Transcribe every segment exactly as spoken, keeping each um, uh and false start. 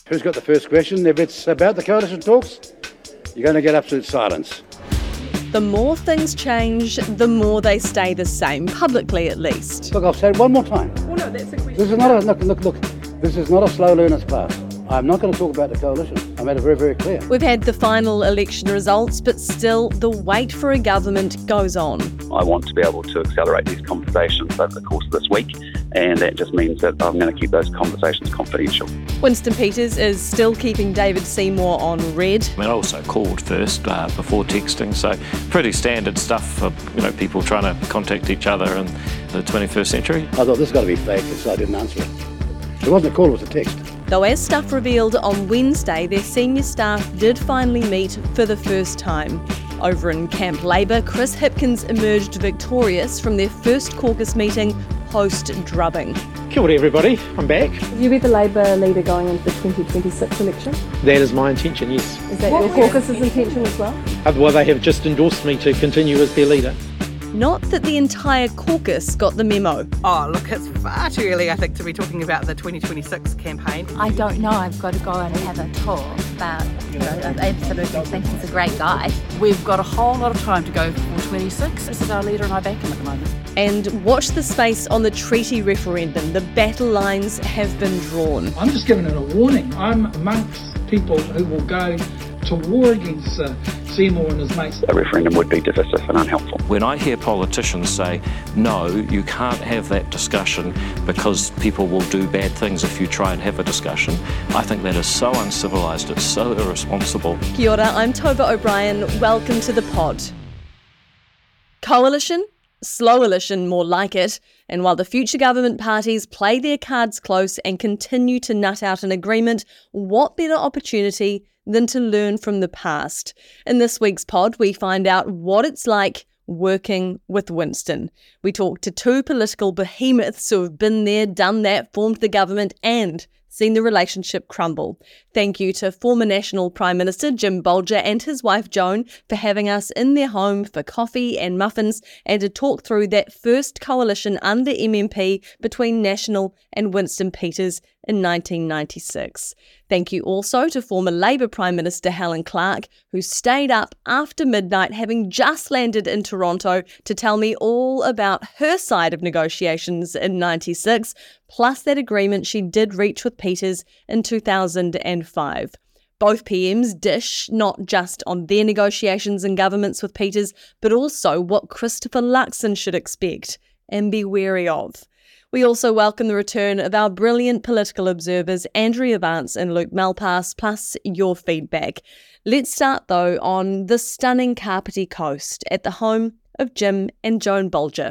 Who's got the first question? If it's about the coalition talks, you're going to get absolute silence. The more things change, the more they stay the same, publicly at least. Look, I'll say it one more time. Well, no, that's a question. This is not a, look, look, look, this is not a slow learner's class. I'm not going to talk about the coalition. I made it very, very clear. We've had the final election results, but still the wait for a government goes on. I want to be able to accelerate these conversations over the course of this week, and that just means that I'm going to keep those conversations confidential. Winston Peters is still keeping David Seymour on red. I mean, I also called first uh, before texting, so pretty standard stuff for, you know, people trying to contact each other in the twenty-first century. I thought this has got to be fake, so I didn't answer it. It wasn't a call, it was a text. Though as Stuff revealed on Wednesday, their senior staff did finally meet for the first time. Over in Camp Labour, Chris Hipkins emerged victorious from their first caucus meeting post-drubbing. Kia ora everybody, I'm back. Will you be the Labour leader going into the twenty twenty-six election? That is my intention, yes. Is that your caucus's intention as well? Well, they have just endorsed me to continue as their leader. Not that the entire caucus got the memo. Oh, look, it's far too early, I think, to be talking about the twenty twenty-six campaign. I don't know. I've got to go and have a talk, but you know, I absolutely think he's a great guy. We've got a whole lot of time to go for twenty-six. This is our leader and I back him at the moment. And watch the space on the treaty referendum. The battle lines have been drawn. I'm just giving it a warning. I'm amongst people who will go to war against uh, Seymour and his mates. A referendum would be divisive and unhelpful. When I hear politicians say, no, you can't have that discussion because people will do bad things if you try and have a discussion, I think that is so uncivilised, it's so irresponsible. Kia ora, I'm Tova O'Brien. Welcome to the pod. Coalition? Slow-alition, more like it. And while the future government parties play their cards close and continue to nut out an agreement, what better opportunity than to learn from the past? In this week's pod, we find out what it's like working with Winston. We talk to two political behemoths who have been there, done that, formed the government and seen the relationship crumble. Thank you to former National Prime Minister Jim Bolger and his wife Joan for having us in their home for coffee and muffins and to talk through that first coalition under M M P between National and Winston Peters in nineteen ninety-six. Thank you also to former Labour Prime Minister Helen Clark, who stayed up after midnight having just landed in Toronto to tell me all about her side of negotiations in ninety-six, plus that agreement she did reach with Peters in two thousand five. Both P Ms dish not just on their negotiations and governments with Peters, but also what Christopher Luxon should expect and be wary of. We also welcome the return of our brilliant political observers, Andrea Vance and Luke Malpass, plus your feedback. Let's start, though, on the stunning Kapiti Coast at the home of Jim and Joan Bolger.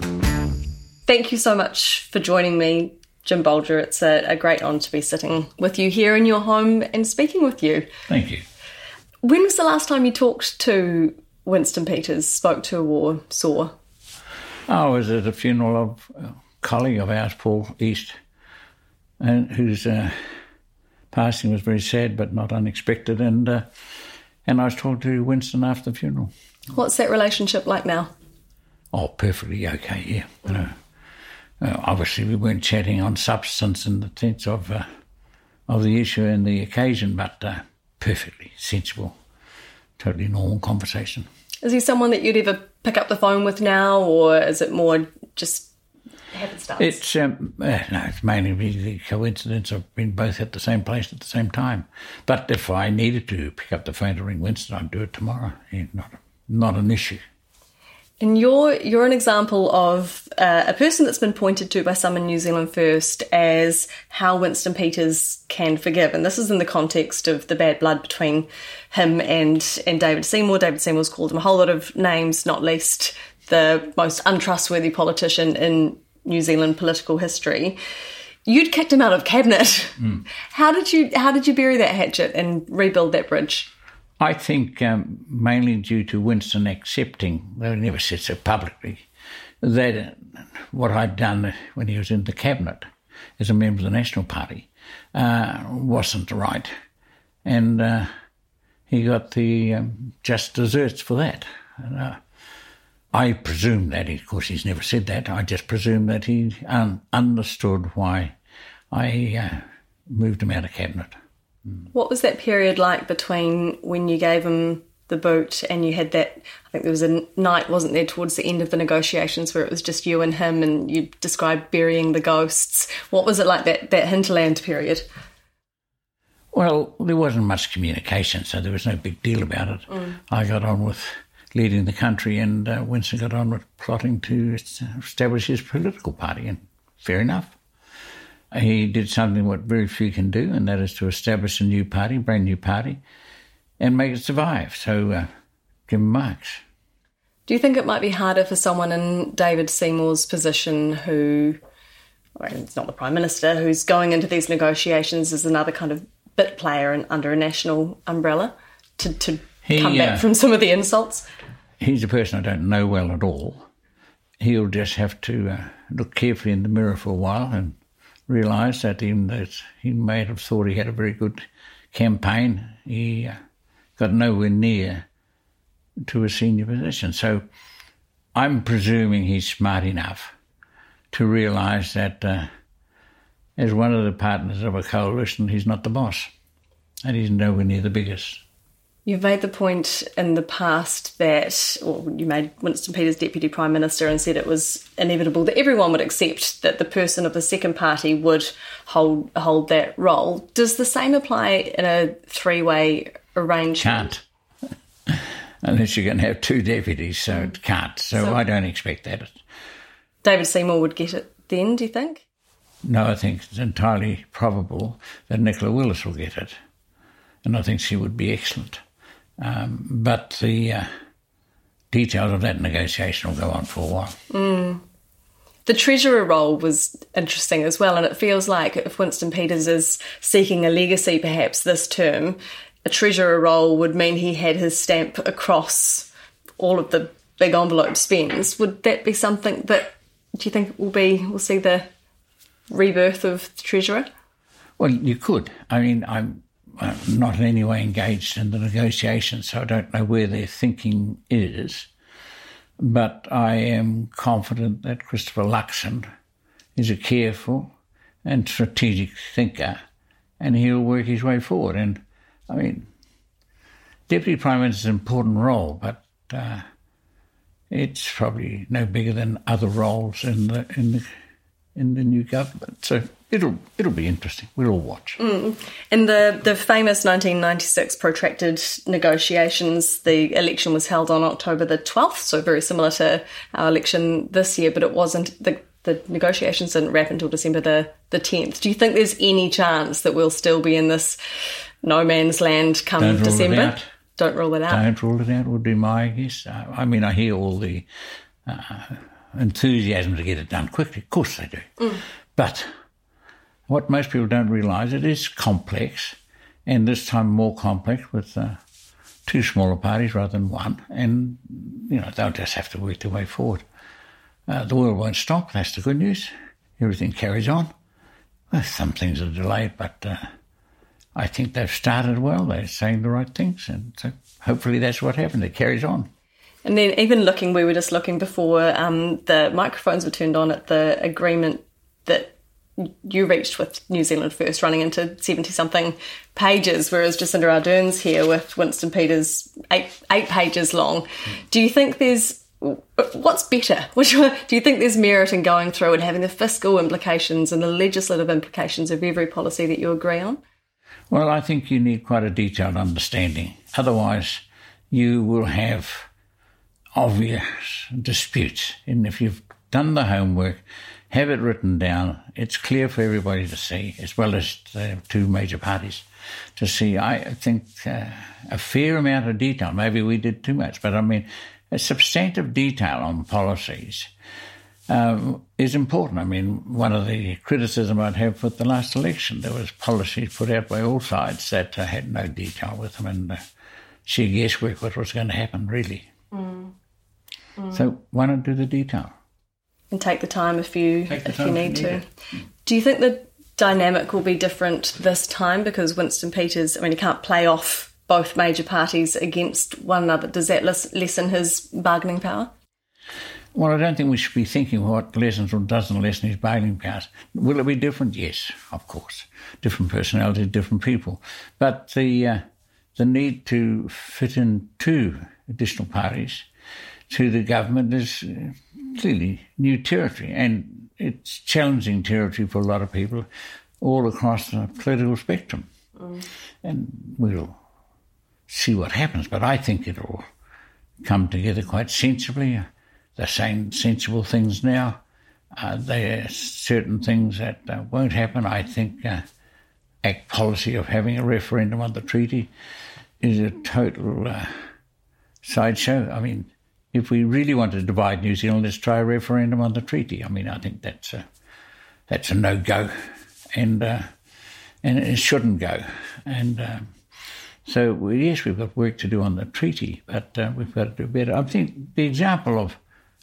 Thank you so much for joining me, Jim Bolger. It's a, a great honour to be sitting with you here in your home and speaking with you. Thank you. When was the last time you talked to Winston Peters, spoke to or saw? I was at a funeral of a colleague of ours, Paul East, and whose uh, passing was very sad but not unexpected, and uh, and I was talking to Winston after the funeral. What's that relationship like now? Oh, perfectly okay, yeah. You know, uh, obviously we weren't chatting on substance in the sense of uh, of the issue and the occasion, but uh, perfectly sensible, totally normal conversation. Is he someone that you'd ever pick up the phone with now, or is it more just happenstance? It's um, uh, no, it's mainly the coincidence of being both at the same place at the same time. But if I needed to pick up the phone to ring Winston, I'd do it tomorrow. Yeah, not not an issue. And you're you're an example of uh, a person that's been pointed to by some in New Zealand First as how Winston Peters can forgive. And this is in the context of the bad blood between him and, and David Seymour. David Seymour's called him a whole lot of names, not least the most untrustworthy politician in New Zealand political history. You'd kicked him out of cabinet. Mm. How did you how did you bury that hatchet and rebuild that bridge? I think um, mainly due to Winston accepting, though he never said so publicly, that uh, what I'd done when he was in the cabinet as a member of the National Party uh, wasn't right. And uh, he got the um, just desserts for that. And, uh, I presume that, of course he's never said that, I just presume that he un- understood why I uh, moved him out of cabinet. What was that period like between when you gave him the boot and you had that, I think there was a night, wasn't there, towards the end of the negotiations where it was just you and him and you described burying the ghosts. What was it like, that, that hinterland period? Well, there wasn't much communication, so there was no big deal about it. Mm. I got on with leading the country and uh, Winston got on with plotting to establish his political party, and fair enough. He did something what very few can do, and that is to establish a new party, brand new party, and make it survive. So, uh, give him marks. Do you think it might be harder for someone in David Seymour's position who, well, it's not the Prime Minister, who's going into these negotiations as another kind of bit player and under a national umbrella, to, to he, come back uh, from some of the insults? He's a person I don't know well at all. He'll just have to uh, look carefully in the mirror for a while and realise that even though he may have thought he had a very good campaign, he uh, got nowhere near to a senior position. So I'm presuming he's smart enough to realise that uh, as one of the partners of a coalition, he's not the boss, and he's nowhere near the biggest. You've made the point in the past that, or you made Winston Peters Deputy Prime Minister and said it was inevitable that everyone would accept that the person of the second party would hold hold that role. Does the same apply in a three-way arrangement? Can't. Unless you're going to have two deputies, so it can't. So, so I don't expect that. David Seymour would get it then, do you think? No, I think it's entirely probable that Nicola Willis will get it. And I think she would be excellent. Um, but the uh, details of that negotiation will go on for a while. Mm. The Treasurer role was interesting as well, and it feels like if Winston Peters is seeking a legacy perhaps this term, a Treasurer role would mean he had his stamp across all of the big envelope spends. Would that be something that, do you think, will be, we'll see the rebirth of the Treasurer? Well, you could. I mean, I'm uh, not in any way engaged in the negotiations, so I don't know where their thinking is. But I am confident that Christopher Luxon is a careful and strategic thinker, and he'll work his way forward. And, I mean, Deputy Prime Minister is an important role, but uh, it's probably no bigger than other roles in the in the in the new government. So it'll it'll be interesting. We'll all watch. Mm. In the, the famous nineteen ninety-six protracted negotiations, the election was held on October the twelfth, so very similar to our election this year, but it wasn't, the, the negotiations didn't wrap until December the, the tenth. Do you think there's any chance that we'll still be in this no man's land come Don't December? Rule it out. Don't rule it out. Don't rule it out would be my guess. Uh, I mean, I hear all the uh, enthusiasm to get it done quickly. Of course they do. Mm. But what most people don't realise, it is complex, and this time more complex with uh, two smaller parties rather than one, and, you know, they'll just have to work their way forward. Uh, the world won't stop, that's the good news. Everything carries on. Well, some things are delayed, but uh, I think they've started well. They're saying the right things, and so hopefully that's what happened. It carries on. And then even looking, we were just looking before um, the microphones were turned on at the agreement that you reached with New Zealand First, running into seventy-something pages, whereas Jacinda Ardern's here with Winston Peters, eight, eight pages long. Do you think there's, what's better? Which one, do you think there's merit in going through and having the fiscal implications and the legislative implications of every policy that you agree on? Well, I think you need quite a detailed understanding. Otherwise, you will have obvious disputes. And if you've done the homework, have it written down, it's clear for everybody to see, as well as the two major parties to see. I think uh, a fair amount of detail, maybe we did too much, but I mean, a substantive detail on policies um, is important. I mean, one of the criticism I'd have with the last election, there was policies put out by all sides that uh, had no detail with them, and uh, sheer guesswork what was going to happen, really. Mm. Mm. So why not do the detail? And take the time if you if you need to. Do you think the dynamic will be different this time because Winston Peters, I mean, he can't play off both major parties against one another? Does that lessen his bargaining power? Well, I don't think we should be thinking what lessens or doesn't lessen his bailing powers. Will it be different? Yes, of course. Different personalities, different people. But the uh, the need to fit in two additional parties to the government is uh, clearly new territory, and it's challenging territory for a lot of people all across the political spectrum. Mm. And we'll see what happens, but I think it'll come together quite sensibly. They're saying sensible things now. Uh, there are certain things that uh, won't happen. I think uh, Act policy of having a referendum on the treaty is a total uh, sideshow. I mean, if we really want to divide New Zealand, let's try a referendum on the treaty. I mean, I think that's a, that's a no-go, and uh, and it shouldn't go. And uh, so, well, yes, we've got work to do on the treaty, but uh, we've got to do better. I think the example of,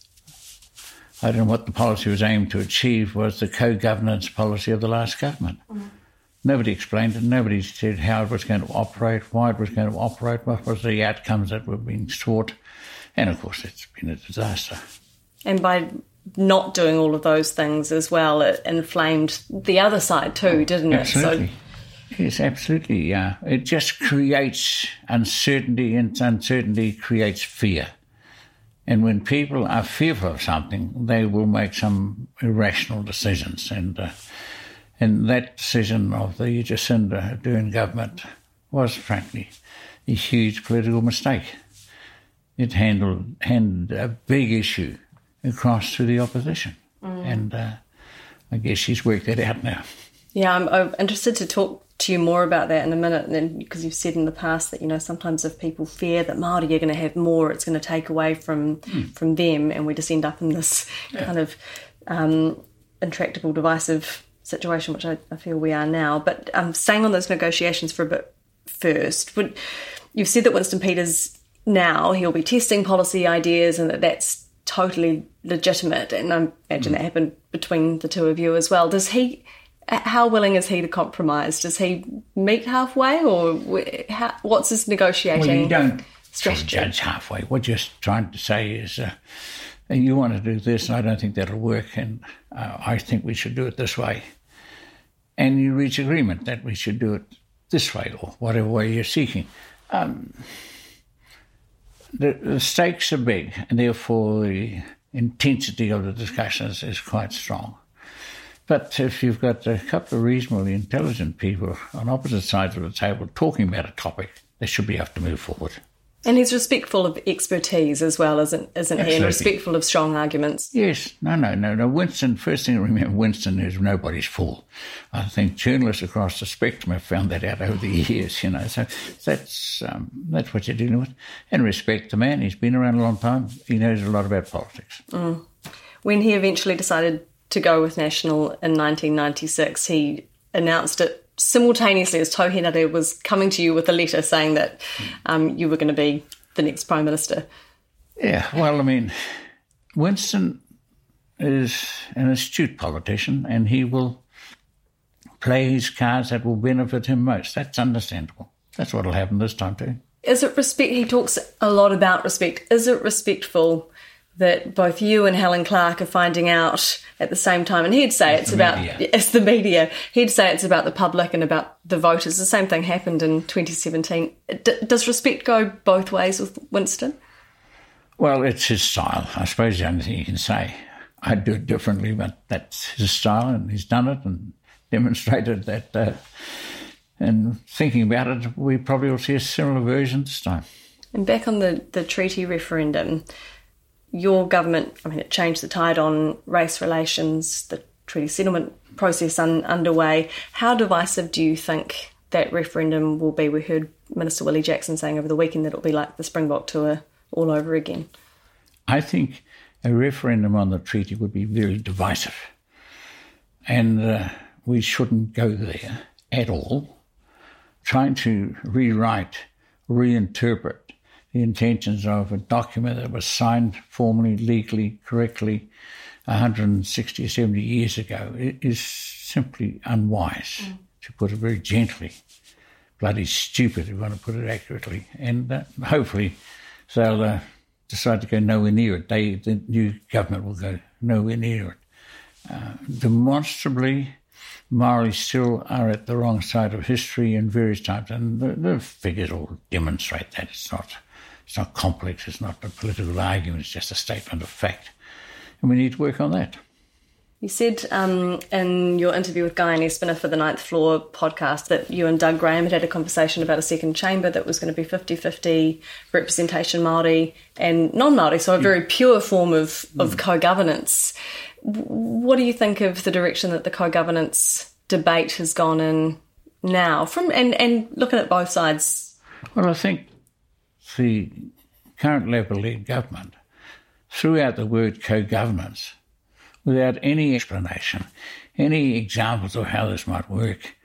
I don't know what the policy was aimed to achieve, was the co-governance policy of the last government. Mm. Nobody explained it. Nobody said how it was going to operate, why it was going to operate, what was the outcomes that were being sought. And, of course, it's been a disaster. And by not doing all of those things as well, it inflamed the other side too, didn't it? Absolutely. So... Yes, absolutely, yeah. It just creates uncertainty, and uncertainty creates fear. And when people are fearful of something, they will make some irrational decisions. And uh, and that decision of the Jacinda Ardern government was, frankly, a huge political mistake. It handled, handled a big issue across to the opposition. Mm. And uh, I guess she's worked that out now. Yeah, I'm, I'm interested to talk to you more about that in a minute, and then, because you've said in the past that, you know, sometimes if people fear that Māori are going to have more, it's going to take away from mm. from them, and we just end up in this yeah. kind of um, intractable, divisive situation, which I, I feel we are now. But um, staying on those negotiations for a bit first, would, you've said that Winston Peters now, he'll be testing policy ideas and that that's totally legitimate, and I imagine mm. that happened between the two of you as well. Does he... How willing is he to compromise? Does he meet halfway, or how, what's his negotiating well, you don't strategy? Judge halfway. What you're trying to say is, uh, you want to do this, and I don't think that'll work, and uh, I think we should do it this way. And you reach agreement that we should do it this way, or whatever way you're seeking. Um, the, the stakes are big, and therefore the intensity of the discussions is quite strong. But if you've got a couple of reasonably intelligent people on opposite sides of the table talking about a topic, they should be able to move forward. And he's respectful of expertise as well, isn't, isn't he? And respectful of strong arguments. Yes. No, no, no, no. Winston, first thing to remember, Winston is nobody's fool. I think journalists across the spectrum have found that out over the years, you know. So that's um, that's what you're dealing with. And respect the man. He's been around a long time. He knows a lot about politics. Mm. When he eventually decided to go with National in nineteen ninety-six, he announced it simultaneously as Tau Henare was coming to you with a letter saying that um, you were going to be the next Prime Minister. Yeah, well, I mean, Winston is an astute politician, and he will play his cards that will benefit him most. That's understandable. That's what will happen this time too. Is it respect? He talks a lot about respect. Is it respectful that both you and Helen Clark are finding out at the same time? And he'd say it's, it's about media. It's the media. He'd say it's about the public and about the voters. The same thing happened in twenty seventeen. D- does respect go both ways with Winston? Well, it's his style. I suppose the only thing you can say. I'd do it differently, but that's his style, and he's done it and demonstrated that. Uh, and thinking about it, we probably will see a similar version this time. And back on the, the treaty referendum, your government, I mean, it changed the tide on race relations, the treaty settlement process un- underway. How divisive do you think that referendum will be? We heard Minister Willie Jackson saying over the weekend that it'll be like the Springbok tour all over again. I think a referendum on the treaty would be very divisive. And uh, we shouldn't go there at all, trying to rewrite, reinterpret the intentions of a document that was signed formally, legally, correctly one hundred sixty or seventy years ago. It is simply unwise, mm. to put it very gently. Bloody stupid, if you want to put it accurately. And uh, hopefully they'll uh, decide to go nowhere near it. They, the new government will go nowhere near it. Uh, demonstrably, Maori still are at the wrong side of history in various times, and the, the figures all demonstrate that. It's not, it's not complex, it's not a political argument, it's just a statement of fact. And we need to work on that. You said um, in your interview with Guy and Espiner for the Ninth Floor podcast that you and Doug Graham had had a conversation about a second chamber that was going to be fifty-fifty representation Māori and non-Māori, so a very pure form of, of mm. co-governance. What do you think of the direction that the co-governance debate has gone in now, from and, and looking at both sides? Well, I think the current Labour-led government threw out the word co-governance without any explanation, any examples of how this might work,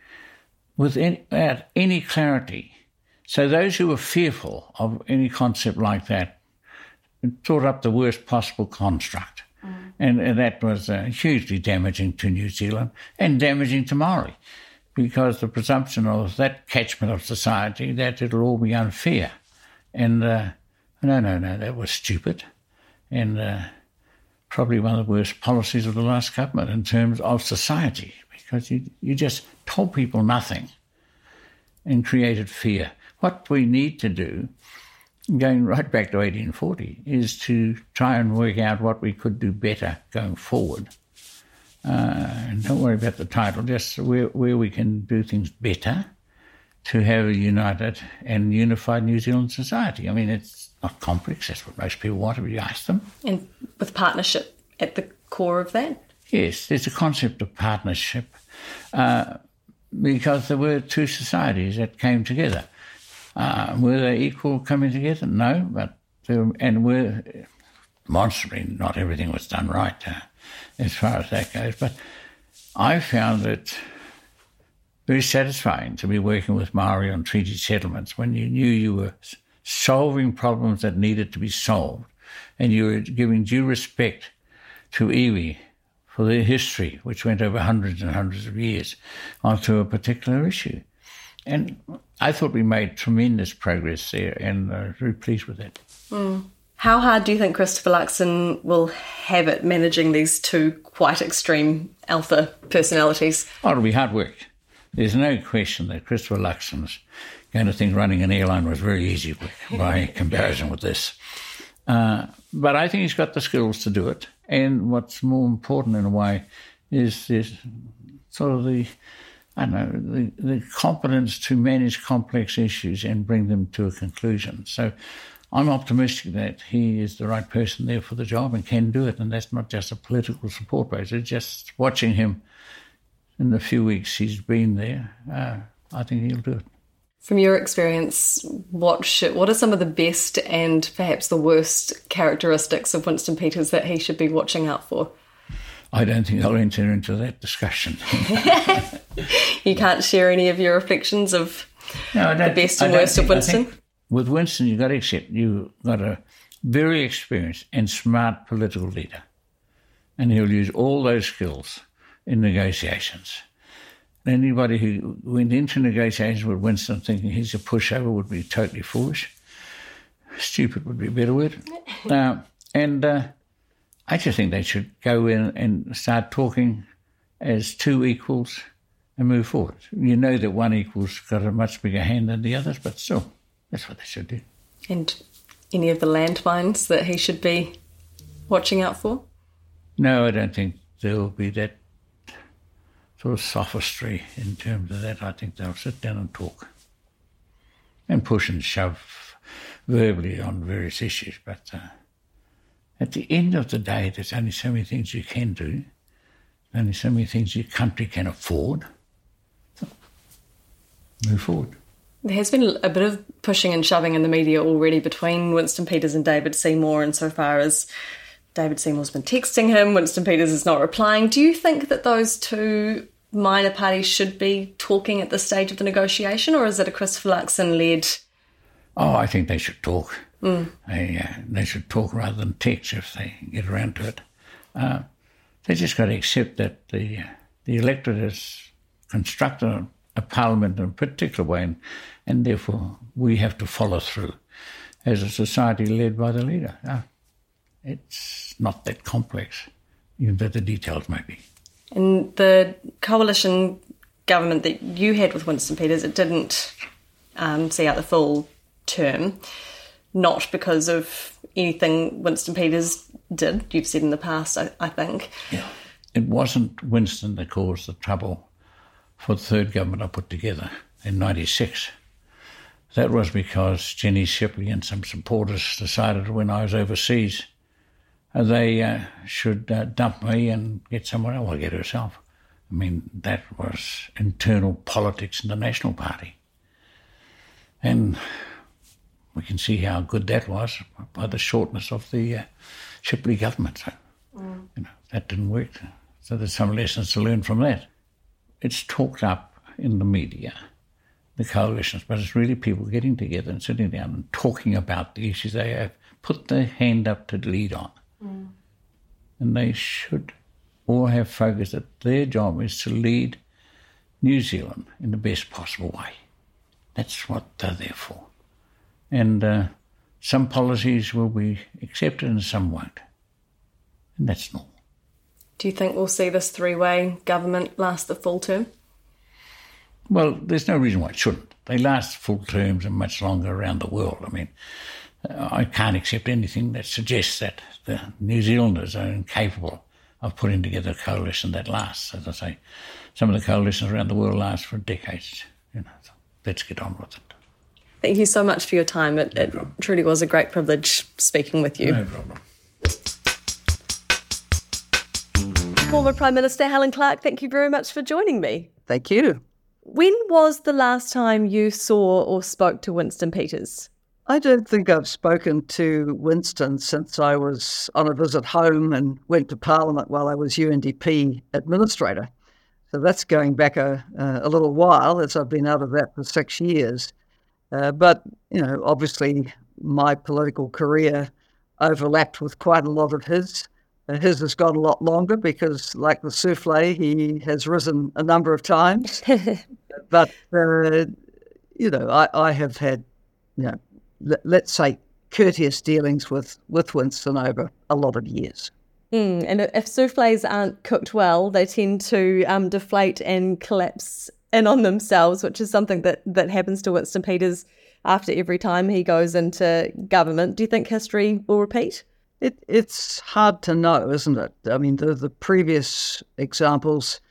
without any clarity. So those who were fearful of any concept like that thought up the worst possible construct. Mm. And, and that was uh, hugely damaging to New Zealand and damaging to Māori, because the presumption of that catchment of society that it'll all be unfair. And uh, no, no, no, that was stupid. And uh, probably one of the worst policies of the last government in terms of society, because you, you just told people nothing and created fear. What we need to do, going right back to eighteen forty, is to try and work out what we could do better going forward. Uh, and don't worry about the title, just where, where we can do things better to have a united and unified New Zealand society. I mean, it's not complex. That's what most people want if you ask them. And with partnership at the core of that? Yes, there's a concept of partnership uh, because there were two societies that came together. Uh, were they equal coming together? No, but they were, and were demonstrably not everything was done right uh, as far as that goes. But I found it very satisfying to be working with Māori on treaty settlements when you knew you were solving problems that needed to be solved, and you were giving due respect to iwi for their history, which went over hundreds and hundreds of years, onto a particular issue. And I thought we made tremendous progress there, and I'm very pleased with that. Mm. How hard do you think Christopher Luxon will have it managing these two quite extreme alpha personalities? Oh, it'll be hard work. There's no question that Christopher Luxon's going to think running an airline was very easy by comparison with this. Uh, but I think he's got the skills to do it. And what's more important in a way is this sort of the, I don't know, the, the competence to manage complex issues and bring them to a conclusion. So I'm optimistic that he is the right person there for the job and can do it. And that's not just a political support base. It's just watching him in the few weeks he's been there. Uh, I think he'll do it. From your experience, what should, what are some of the best and perhaps the worst characteristics of Winston Peters that he should be watching out for? I don't think I'll enter into that discussion. You can't share any of your reflections of no, the best and worst think, of Winston? With Winston, you've got to accept you've got a very experienced and smart political leader, and he'll use all those skills in negotiations. Anybody who went into negotiations with Winston thinking he's a pushover would be totally foolish. Stupid would be a better word. Uh, and uh, I just think they should go in and start talking as two equals and move forward. You know that one equal's got a much bigger hand than the others, but still, that's what they should do. And any of the landmines that he should be watching out for? No, I don't think there will be that sort of sophistry in terms of that. I think they'll sit down and talk and push and shove verbally on various issues. But uh, at the end of the day, there's only so many things you can do, only so many things your country can afford. So move forward. There has been a bit of pushing and shoving in the media already between Winston Peters and David Seymour, insofar as David Seymour's been texting him, Winston Peters is not replying. Do you think that those two minor parties should be talking at this stage of the negotiation, or is it a Christopher Luxon-led? Oh, I think they should talk. Mm. They, uh, they should talk rather than text if they get around to it. Uh, they just got to accept that the the electorate has constructed a, a parliament in a particular way, and, and therefore we have to follow through. as a society led by the leader. No, it's not that complex, even though the details may be. And the coalition government that you had with Winston Peters, it didn't um, see out the full term, not because of anything Winston Peters did, you've said in the past, I, I think. Yeah. It wasn't Winston that caused the trouble for the third government I put together in ninety-six. That was because Jenny Shipley and some supporters decided when I was overseas uh, they uh, should uh, dump me and get someone else, or get herself. I mean, that was internal politics in the National Party. And we can see how good that was by the shortness of the uh, Shipley government. So, mm. you know, that didn't work. So there's some lessons to learn from that. It's talked up in the media, the coalitions, but it's really people getting together and sitting down and talking about the issues they have put their hand up to lead on. Mm. And they should all have focused that their job is to lead New Zealand in the best possible way. That's what they're there for. And uh, some policies will be accepted and some won't. And that's normal. Do you think we'll see this three-way government last the full term? Well, there's no reason why it shouldn't. They last full terms and much longer around the world. I mean, uh, I can't accept anything that suggests that the New Zealanders are incapable of putting together a coalition that lasts. As I say, some of the coalitions around the world last for decades. You know, so let's get on with it. Thank you so much for your time. It, it truly was a great privilege speaking with you. No problem. Former Prime Minister Helen Clark, thank you very much for joining me. Thank you. When was the last time you saw or spoke to Winston Peters? I don't think I've spoken to Winston since I was on a visit home and went to Parliament while I was U N D P administrator. So that's going back a, a little while, as I've been out of that for six years. Uh, but, you know, obviously my political career overlapped with quite a lot of his. Uh, his has gone a lot longer because, like the souffle, he has risen a number of times. But, uh, you know, I, I have had, you know, let, let's say courteous dealings with, with Winston over a lot of years. Mm, and if souffles aren't cooked well, they tend to um, deflate and collapse in on themselves, which is something that, that happens to Winston Peters after every time he goes into government. Do you think history will repeat? It, it's hard to know, isn't it? I mean, the, the previous examples,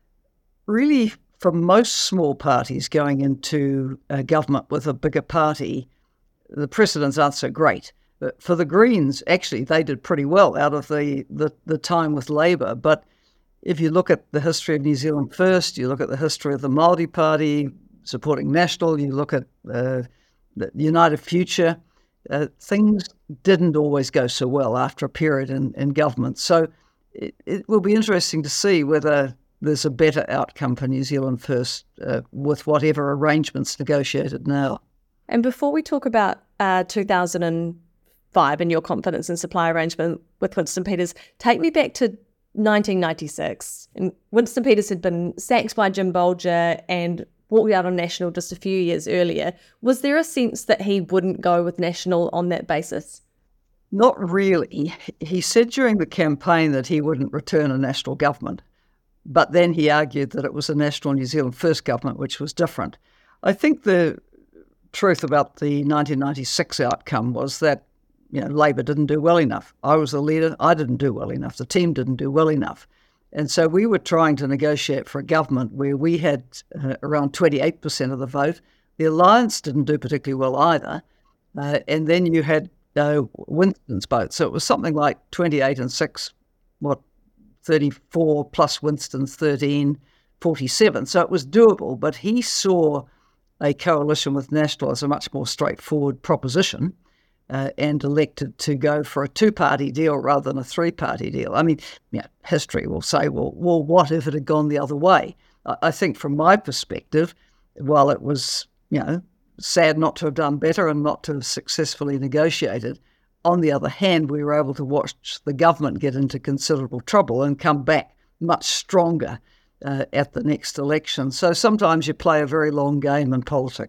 really, for most small parties going into a government with a bigger party, the precedents aren't so great. But for the Greens, actually, they did pretty well out of the, the, the time with Labour. But if you look at the history of New Zealand First, you look at the history of the Māori Party supporting National, you look at uh, the United Future, uh, things didn't always go so well after a period in, in government. So it, it will be interesting to see whether there's a better outcome for New Zealand First uh, with whatever arrangements negotiated now. And before we talk about uh, two thousand five and your confidence in supply arrangement with Winston Peters, take me back to nineteen ninety-six. And Winston Peters had been sacked by Jim Bolger and walked out on National just a few years earlier. Was there a sense that he wouldn't go with National on that basis? Not really. He said during the campaign that he wouldn't return a National government, but then he argued that it was a National New Zealand First government, which was different. I think the truth about the nineteen ninety-six outcome was that, you know, Labour didn't do well enough. I was the leader. I didn't do well enough. The team didn't do well enough. And so we were trying to negotiate for a government where we had uh, around twenty-eight percent of the vote. The Alliance didn't do particularly well either. Uh, and then you had uh, Winston's vote. So it was something like twenty-eight and six, what, thirty-four plus Winston's thirteen, forty-seven. So it was doable, but he saw a coalition with National as a much more straightforward proposition. Uh, and elected to go for a two-party deal rather than a three-party deal. I mean, you know, history will say, well, well, what if it had gone the other way? I, I think from my perspective, while it was, you know, sad not to have done better and not to have successfully negotiated, on the other hand, we were able to watch the government get into considerable trouble and come back much stronger uh, at the next election. So sometimes you play a very long game in politics.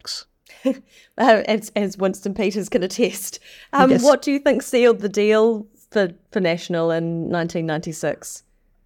as, as Winston Peters can attest. Um, Yes. What do you think sealed the deal for, for National in nineteen ninety-six?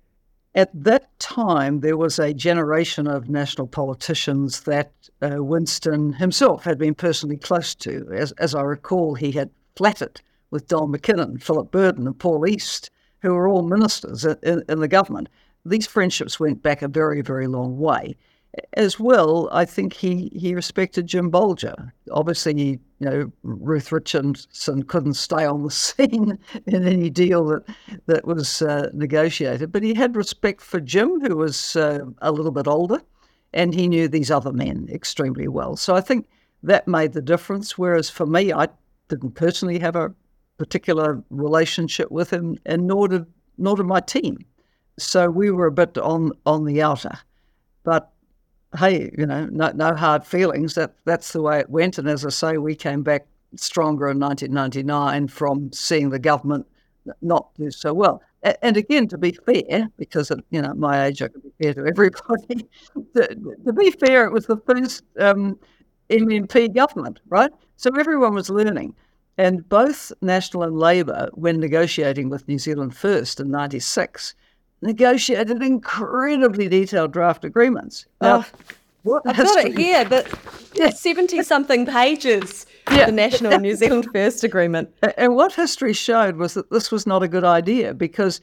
At that time, there was a generation of national politicians that uh, Winston himself had been personally close to. As, as I recall, he had flattered with Don McKinnon, Philip Burden and Paul East, who were all ministers in, in the government. These friendships went back a very, very long way. As well, I think he, he respected Jim Bolger. Obviously, you know, Ruth Richardson couldn't stay on the scene in any deal that, that was uh, negotiated, but he had respect for Jim, who was uh, a little bit older, and he knew these other men extremely well. So I think that made the difference, whereas for me, I didn't personally have a particular relationship with him, and nor did, nor did my team. So we were a bit on, on the outer. But hey, you know, no, no hard feelings. That that's the way it went. And as I say, we came back stronger in nineteen ninety-nine from seeing the government not do so well. A- And again, to be fair, because at, you know, my age, I can be fair to everybody. to, to be fair, it was the first um, M M P government, right? So everyone was learning. And both National and Labour, when negotiating with New Zealand First in ninety-six, negotiated incredibly detailed draft agreements. Now, Oh, what I've got it history- here, the seventy-something pages, Yeah. the National and New Zealand First Agreement. And what history showed was that this was not a good idea, because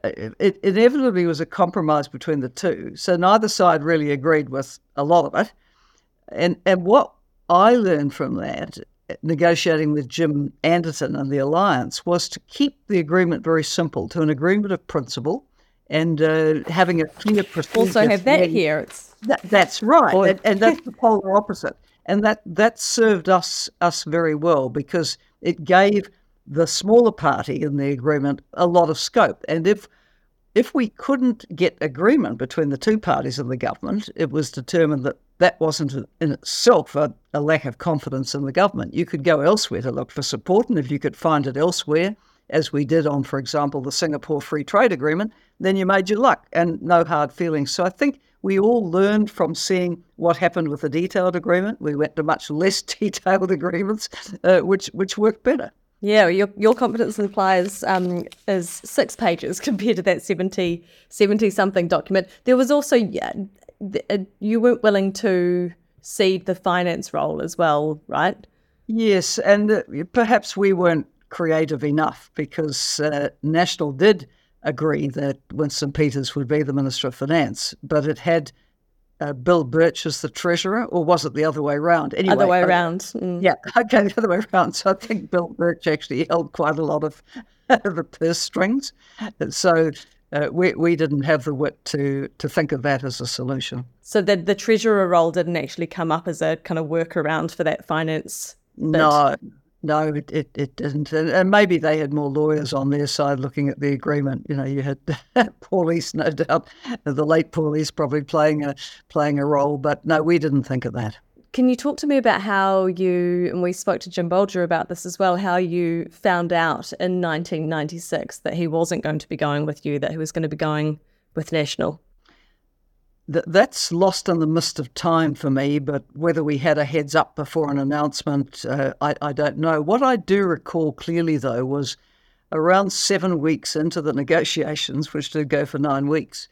it inevitably was a compromise between the two. So neither side really agreed with a lot of it. And and what I learned from that, negotiating with Jim Anderton and the Alliance, was to keep the agreement very simple, to an agreement of principle, and uh, having a clear procedure. Also have that when- here. It's That, that's right, Boy. and, and that's the polar opposite. And that, that served us us very well, because it gave the smaller party in the agreement a lot of scope. And if if we couldn't get agreement between the two parties in the government, it was determined that that wasn't in itself a, a lack of confidence in the government. You could go elsewhere to look for support, and if you could find it elsewhere, as we did on, for example, the Singapore Free Trade Agreement, then you made your luck, and no hard feelings. So I think we all learned from seeing what happened with the detailed agreement. We went to much less detailed agreements, uh, which which worked better. Yeah, your your confidence in pliers um, is six pages compared to that seventy, seventy-something document. There was also, yeah, th- uh, you weren't willing to cede the finance role as well, right? Yes, and uh, perhaps we weren't creative enough, because uh, National did agree that Winston Peters would be the Minister of Finance, but it had uh, Bill Birch as the Treasurer, or was it the other way around? Anyway, Other way uh, around. Mm. Yeah, okay, the other way around. So I think Bill Birch actually held quite a lot of the purse strings. So uh, we we didn't have the wit to to think of that as a solution. So the, the treasurer role didn't actually come up as a kind of workaround for that finance bit. No, no, it, it, it didn't. And, and maybe they had more lawyers on their side looking at the agreement. You know, you had Paul East, no doubt, the late Paul East probably playing a playing a role. But no, we didn't think of that. Can you talk to me about how you, and we spoke to Jim Bolger about this as well, how you found out in nineteen ninety-six that he wasn't going to be going with you, that he was going to be going with National? Th- that's lost in the mist of time for me, but whether we had a heads up before an announcement, uh, I, I don't know. What I do recall clearly, though, was around seven weeks into the negotiations, which did go for nine weeks,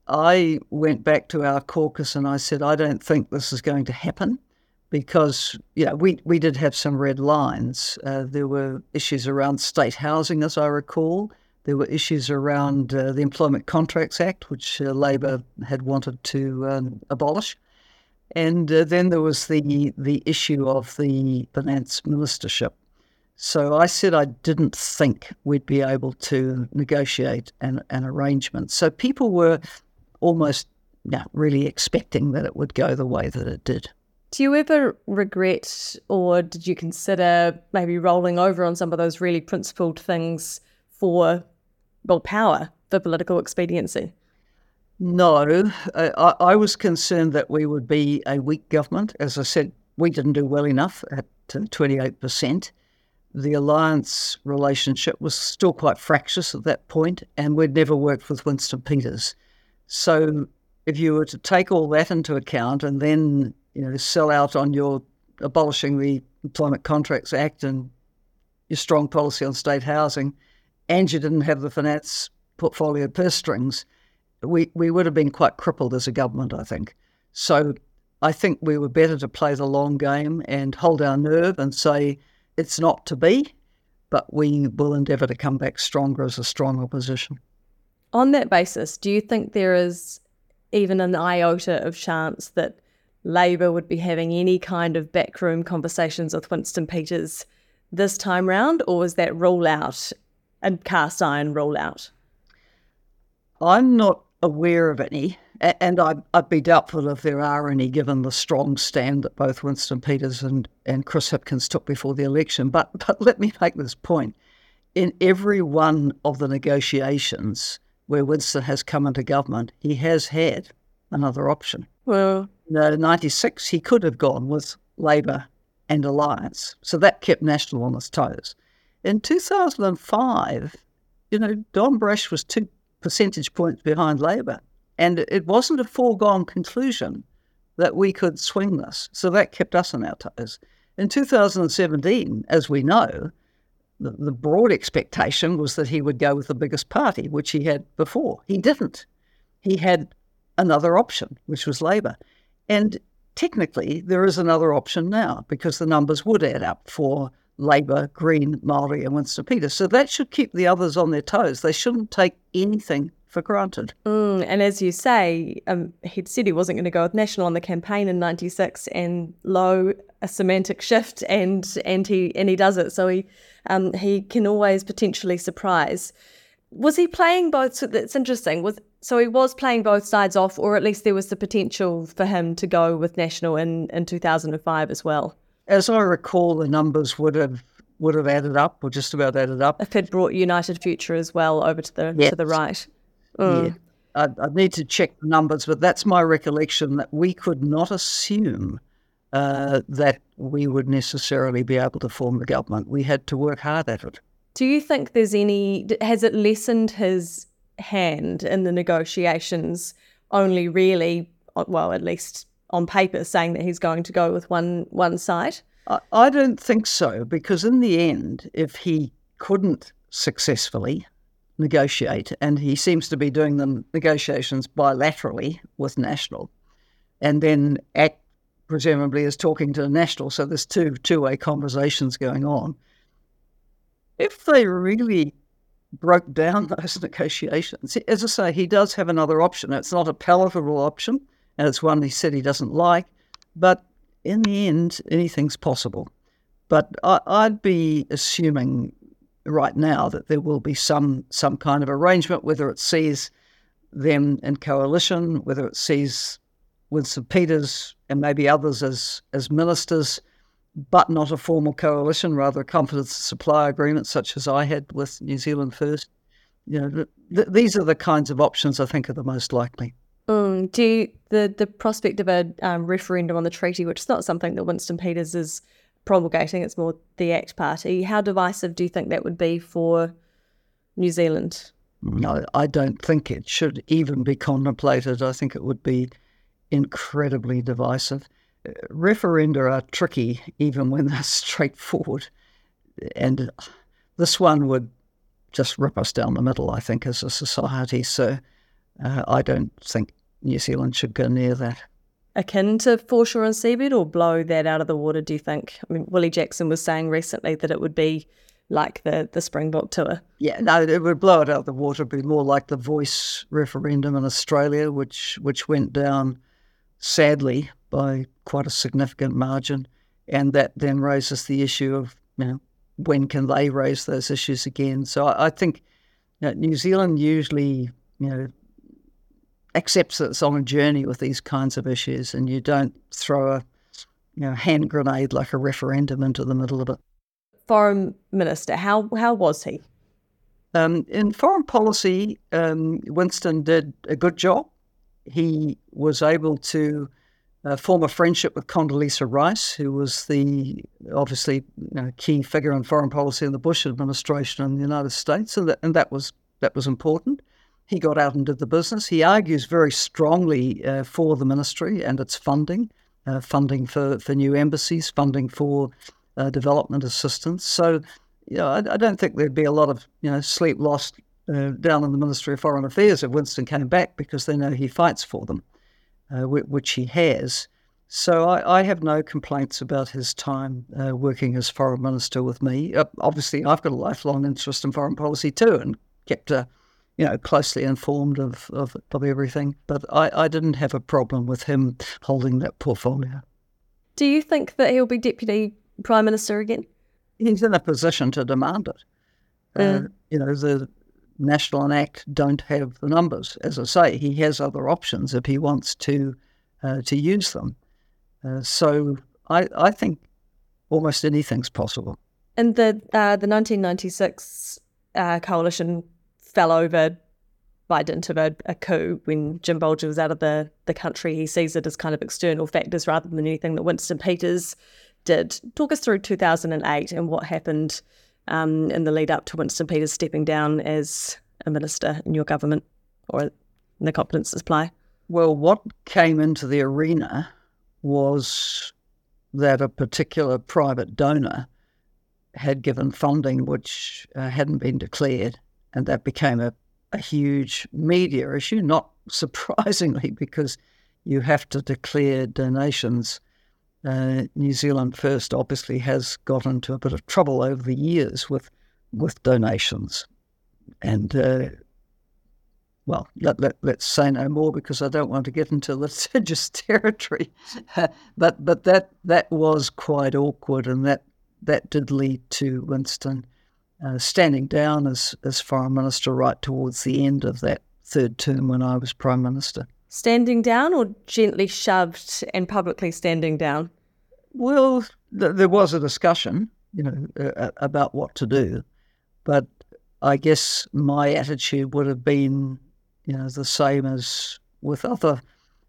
I went back to our caucus and I said, I don't think this is going to happen, because, you know, we, we did have some red lines. Uh, there were issues around state housing, as I recall. There were issues around uh, the Employment Contracts Act, which uh, Labor had wanted to um, abolish. And uh, then there was the the issue of the finance ministership. So I said I didn't think we'd be able to negotiate an, an arrangement. So people were almost yeah, really expecting that it would go the way that it did. Do you ever regret, or did you consider maybe rolling over on some of those really principled things for, well, power, for political expediency? No, I, I was concerned that we would be a weak government. As I said, we didn't do well enough at twenty-eight percent. The alliance relationship was still quite fractious at that point, and we'd never worked with Winston Peters. So if you were to take all that into account and then, you know, sell out on your abolishing the Employment Contracts Act and your strong policy on state housing, and you didn't have the finance portfolio purse strings, we, we would have been quite crippled as a government, I think. So I think we were better to play the long game and hold our nerve and say it's not to be, but we will endeavour to come back stronger as a strong opposition. On that basis, do you think there is even an iota of chance that Labour would be having any kind of backroom conversations with Winston Peters this time round, or is that rule out, a cast iron rule out? I'm not aware of any, and I'd, I'd be doubtful if there are any, given the strong stand that both Winston Peters and, and Chris Hipkins took before the election. But, but let me make this point. In every one of the negotiations where Winston has come into government, he has had another option. Well, in ninety-six, he could have gone with Labour and Alliance. So that kept National on its toes. In two thousand five, you know, Don Brash was two percentage points behind Labour. And it wasn't a foregone conclusion that we could swing this. So that kept us on our toes. In two thousand seventeen, as we know, the, the broad expectation was that he would go with the biggest party, which he had before. He didn't. He had another option, which was Labour. And technically, there is another option now, because the numbers would add up for Labour, Green, Māori and Winston Peters. So that should keep the others on their toes. They shouldn't take anything for granted. Mm, and as you say, um, he'd said he wasn't going to go with National on the campaign in ninety-six, and lo, a semantic shift, and and he and he does it. So he um, he can always potentially surprise. Was he playing both? So that's interesting. Was so he was playing both sides off, or at least there was the potential for him to go with National in, in two thousand five as well. As I recall, the numbers would have would have added up, or just about added up. If it brought United Future as well over to the yes. to the right. Mm. Yeah, I'd, I'd need to check the numbers, but that's my recollection, that we could not assume uh, that we would necessarily be able to form the government. We had to work hard at it. Do you think there's any, has it lessened his hand in the negotiations, only really, well, at least on paper, saying that he's going to go with one, one side? I, I don't think so, because in the end, if he couldn't successfully negotiate, and he seems to be doing the negotiations bilaterally with National, and then ACT presumably is talking to National, so there's two two-way conversations going on. If they really broke down those negotiations, as I say, he does have another option. It's not a palatable option, and it's one he said he doesn't like, but in the end, anything's possible. But I, I'd be assuming right now that there will be some some kind of arrangement, whether it sees them in coalition, whether it sees Winston Peters and maybe others as as ministers, but not a formal coalition, rather a confidence supply agreement such as I had with New Zealand First. You know, th- th- these are the kinds of options I think are the most likely. Mm, do you, the the prospect of a um, referendum on the treaty, which is not something that Winston Peters is promulgating, it's more the ACT Party. How divisive do you think that would be for New Zealand? No, I don't think it should even be contemplated. I think it would be incredibly divisive. Referenda are tricky even when they're straightforward. And this one would just rip us down the middle, I think, as a society. So uh, I don't think New Zealand should go near that. Akin to foreshore and seabed, or blow that out of the water, do you think? I mean, Willie Jackson was saying recently that it would be like the, the Springbok tour. Yeah, no, it would blow it out of the water. It would be more like the Voice referendum in Australia, which which went down, sadly, by quite a significant margin. And that then raises the issue of, you know, when can they raise those issues again? So I, I think you know, New Zealand usually, you know, accepts that it's on a journey with these kinds of issues, and you don't throw a you know hand grenade like a referendum into the middle of it. Foreign Minister, how how was he? Um, in foreign policy, um, Winston did a good job. He was able to uh, form a friendship with Condoleezza Rice, who was the obviously you know, key figure in foreign policy in the Bush administration in the United States, and that, and that was that was important. He got out and did the business. He argues very strongly uh, for the ministry and its funding. uh, funding for, for new embassies, funding for uh, development assistance. So, you know, I, I don't think there'd be a lot of, you know, sleep lost uh, down in the Ministry of Foreign Affairs if Winston came back, because they know he fights for them, uh, which he has. So I, I have no complaints about his time uh, working as foreign minister with me. Uh, obviously, I've got a lifelong interest in foreign policy too, and kept, uh, you know, closely informed of, of, of everything. But I, I didn't have a problem with him holding that portfolio. Do you think that he'll be Deputy Prime Minister again? He's in a position to demand it. Mm. Uh, you know, the National and Act don't have the numbers. As I say, he has other options if he wants to uh, to use them. Uh, so I, I think almost anything's possible. And the uh, the nineteen ninety-six uh, coalition fell over by dint of a, a coup when Jim Bolger was out of the, the country. He sees it as kind of external factors rather than anything that Winston Peters did. Talk us through two thousand eight and what happened um, in the lead up to Winston Peters stepping down as a minister in your government or in the competence display. Well, what came into the arena was that a particular private donor had given funding which uh, hadn't been declared, and that became a, a huge media issue, not surprisingly, because you have to declare donations. Uh, New Zealand First obviously has got into a bit of trouble over the years with with donations, and uh, well, let, let, let's say no more because I don't want to get into litigious territory. but but that that was quite awkward, and that, that did lead to Winston uh, standing down as, as Foreign Minister right towards the end of that third term when I was Prime Minister. Standing down or gently shoved and publicly standing down? Well, th- there was a discussion, you know, uh, about what to do, but I guess my attitude would have been, you know, the same as with other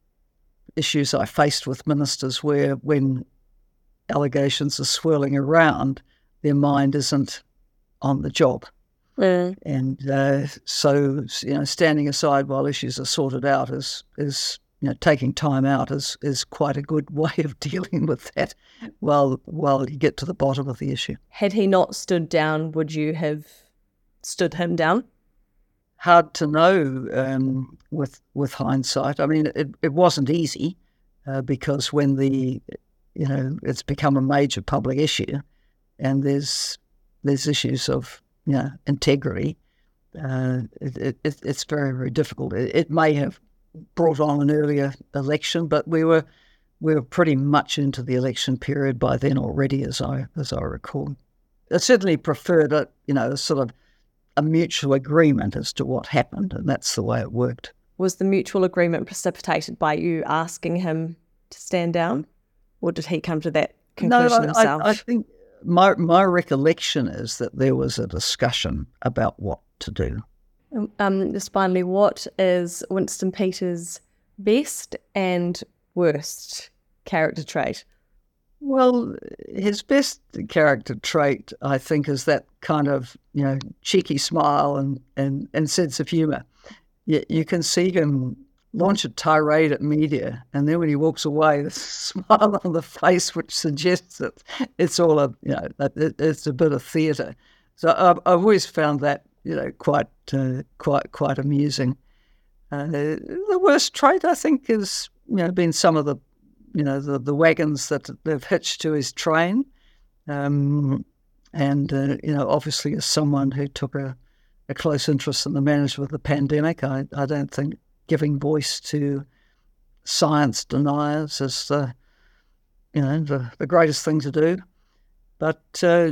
issues I faced with ministers, where when allegations are swirling around, their mind isn't on the job. Mm. And uh, so, you know, standing aside while issues are sorted out is, is you know, taking time out is, is quite a good way of dealing with that while, while you get to the bottom of the issue. Had he not stood down, would you have stood him down? Hard to know um, with with hindsight. I mean, it, it wasn't easy uh, because when the, you know, it's become a major public issue, and there's there's issues of, you know, integrity. Uh, it, it, it's very very difficult. It, it may have brought on an earlier election, but we were we were pretty much into the election period by then already, as I as I recall. I certainly preferred a you know a sort of a mutual agreement as to what happened, and that's the way it worked. Was the mutual agreement precipitated by you asking him to stand down, or did he come to that conclusion no, I, himself? I, I think my my recollection is that there was a discussion about what to do. Um, just finally, what is Winston Peters' best and worst character trait? Well, his best character trait, I think, is that kind of, you know, cheeky smile and, and, and sense of humour. You, you can see him launch a tirade at media, and then when he walks away, there's a smile on the face which suggests that it's all a, you know, it, it's a bit of theatre. So I've, I've always found that, you know, quite uh, quite quite amusing. Uh, the worst trait, I think, is, you know, been some of the you know, the, the wagons that they've hitched to his train. Um, and, uh, you know, obviously as someone who took a, a close interest in the management of the pandemic, I, I don't think giving voice to science deniers is the, you know, the, the greatest thing to do. But uh,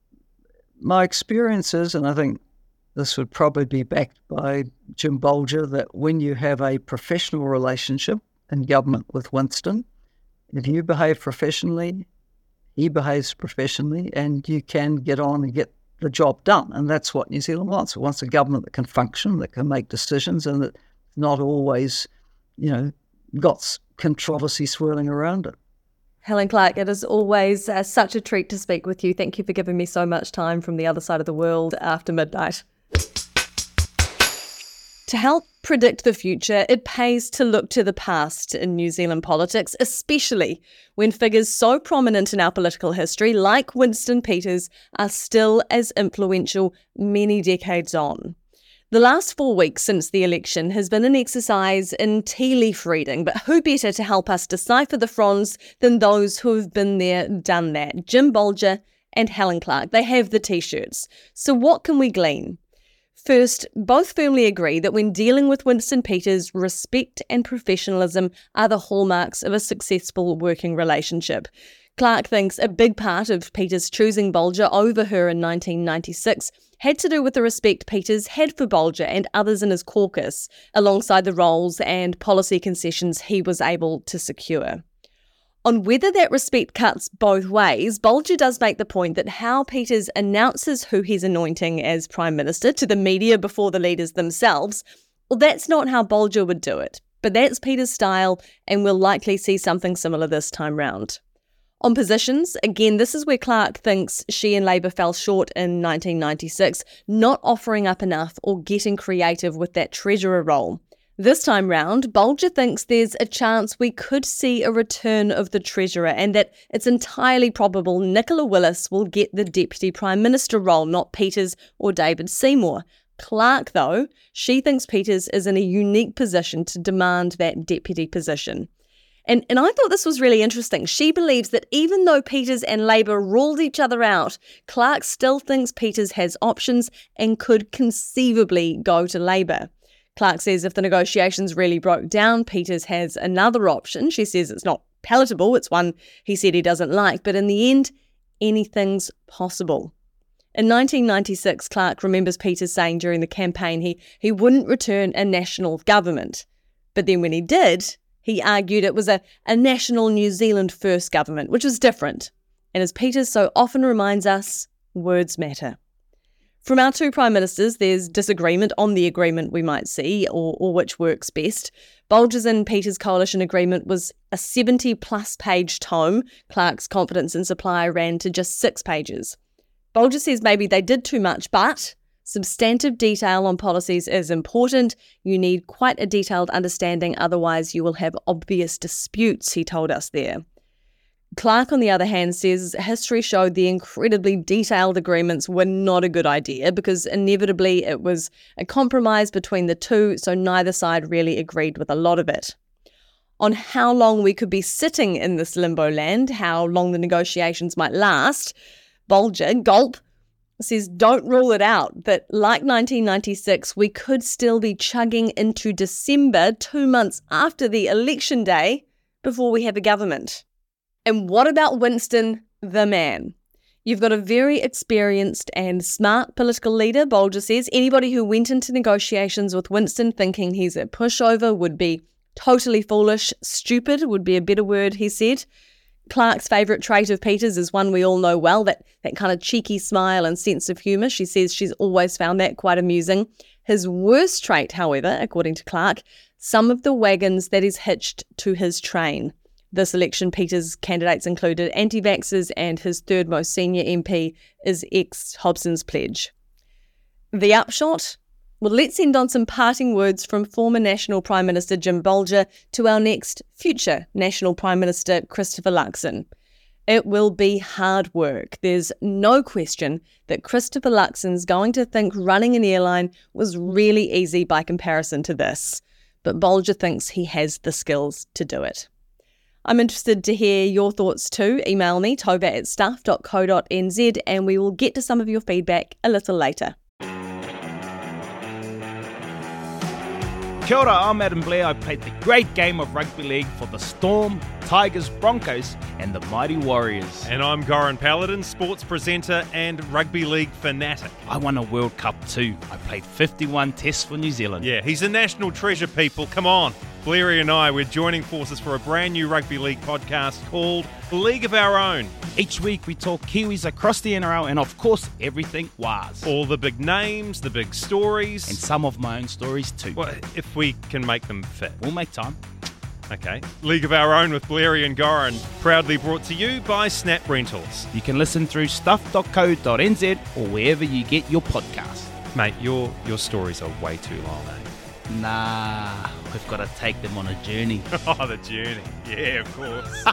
my experience is, and I think this would probably be backed by Jim Bolger, that when you have a professional relationship in government with Winston, if you behave professionally, he behaves professionally, and you can get on and get the job done. And that's what New Zealand wants. It wants a government that can function, that can make decisions, and that not always, you know, got controversy swirling around it. Helen Clark, it is always uh, such a treat to speak with you. Thank you for giving me so much time from the other side of the world after midnight. To help predict the future, it pays to look to the past in New Zealand politics, especially when figures so prominent in our political history, like Winston Peters, are still as influential many decades on. The last four weeks since the election has been an exercise in tea leaf reading, but who better to help us decipher the fronds than those who have been there, done that? Jim Bolger and Helen Clark. They have the t-shirts. So what can we glean? First, both firmly agree that when dealing with Winston Peters, respect and professionalism are the hallmarks of a successful working relationship. Clark thinks a big part of Peters choosing Bolger over her in nineteen ninety-six had to do with the respect Peters had for Bolger and others in his caucus, alongside the roles and policy concessions he was able to secure. On whether that respect cuts both ways, Bolger does make the point that how Peters announces who he's anointing as Prime Minister to the media before the leaders themselves, well, that's not how Bolger would do it. But that's Peters' style, and we'll likely see something similar this time round. On positions, again, this is where Clark thinks she and Labour fell short in nineteen ninety-six, not offering up enough or getting creative with that treasurer role. This time round, Bolger thinks there's a chance we could see a return of the treasurer and that it's entirely probable Nicola Willis will get the Deputy Prime Minister role, not Peters or David Seymour. Clark, though, she thinks Peters is in a unique position to demand that deputy position. And, and I thought this was really interesting. She believes that even though Peters and Labour ruled each other out, Clark still thinks Peters has options and could conceivably go to Labour. Clark says if the negotiations really broke down, Peters has another option. She says it's not palatable, it's one he said he doesn't like, but in the end, anything's possible. In nineteen ninety-six, Clark remembers Peters saying during the campaign he, he wouldn't return a national government. But then when he did, he argued it was a, a national New Zealand first government, which was different. And as Peters so often reminds us, words matter. From our two prime ministers, there's disagreement on the agreement we might see, or, or which works best. Bolger's and Peters' coalition agreement was a seventy-plus page tome. Clark's confidence in supply ran to just six pages. Bolger says maybe they did too much, but substantive detail on policies is important. You need quite a detailed understanding, otherwise you will have obvious disputes, he told us there. Clark, on the other hand, says history showed the incredibly detailed agreements were not a good idea because inevitably it was a compromise between the two, so neither side really agreed with a lot of it. On how long we could be sitting in this limbo land, how long the negotiations might last, Bolger, gulp, says don't rule it out, that like nineteen ninety-six, we could still be chugging into December, two months after the election day, before we have a government. And what about Winston, the man? You've got a very experienced and smart political leader, Bolger says. Anybody who went into negotiations with Winston thinking he's a pushover would be totally foolish. Stupid would be a better word, he said. Clark's favourite trait of Peters is one we all know well, that, that kind of cheeky smile and sense of humour. She says she's always found that quite amusing. His worst trait, however, according to Clark, some of the wagons that he's hitched to his train. This election, Peters' candidates included anti-vaxxers, and his third most senior M P is ex-Hobson's Pledge. The upshot? Well, let's end on some parting words from former National Prime Minister Jim Bolger to our next future National Prime Minister Christopher Luxon. It will be hard work. There's no question that Christopher Luxon's going to think running an airline was really easy by comparison to this. But Bolger thinks he has the skills to do it. I'm interested to hear your thoughts too. Email me, tova at stuff dot co dot n z, and we will get to some of your feedback a little later. Kia ora, I'm Adam Blair. I played the great game of rugby league for the Storm, Tigers, Broncos and the Mighty Warriors. And I'm Goran Paladin, sports presenter and rugby league fanatic. I won a World Cup too. I played fifty-one tests for New Zealand. Yeah, he's a national treasure, people. Come on. Blairy and I, we're joining forces for a brand new rugby league podcast called League of Our Own. Each week we talk Kiwis across the N R L and of course everything was. All the big names, the big stories. And some of my own stories too. Well, if we can make them fit. We'll make time. Okay. League of Our Own with Blairy and Goran, proudly brought to you by Snap Rentals. You can listen through stuff dot co dot n z or wherever you get your podcast. Mate, your your stories are way too long, eh? Nah, we've got to take them on a journey. Oh, the journey. Yeah, of course.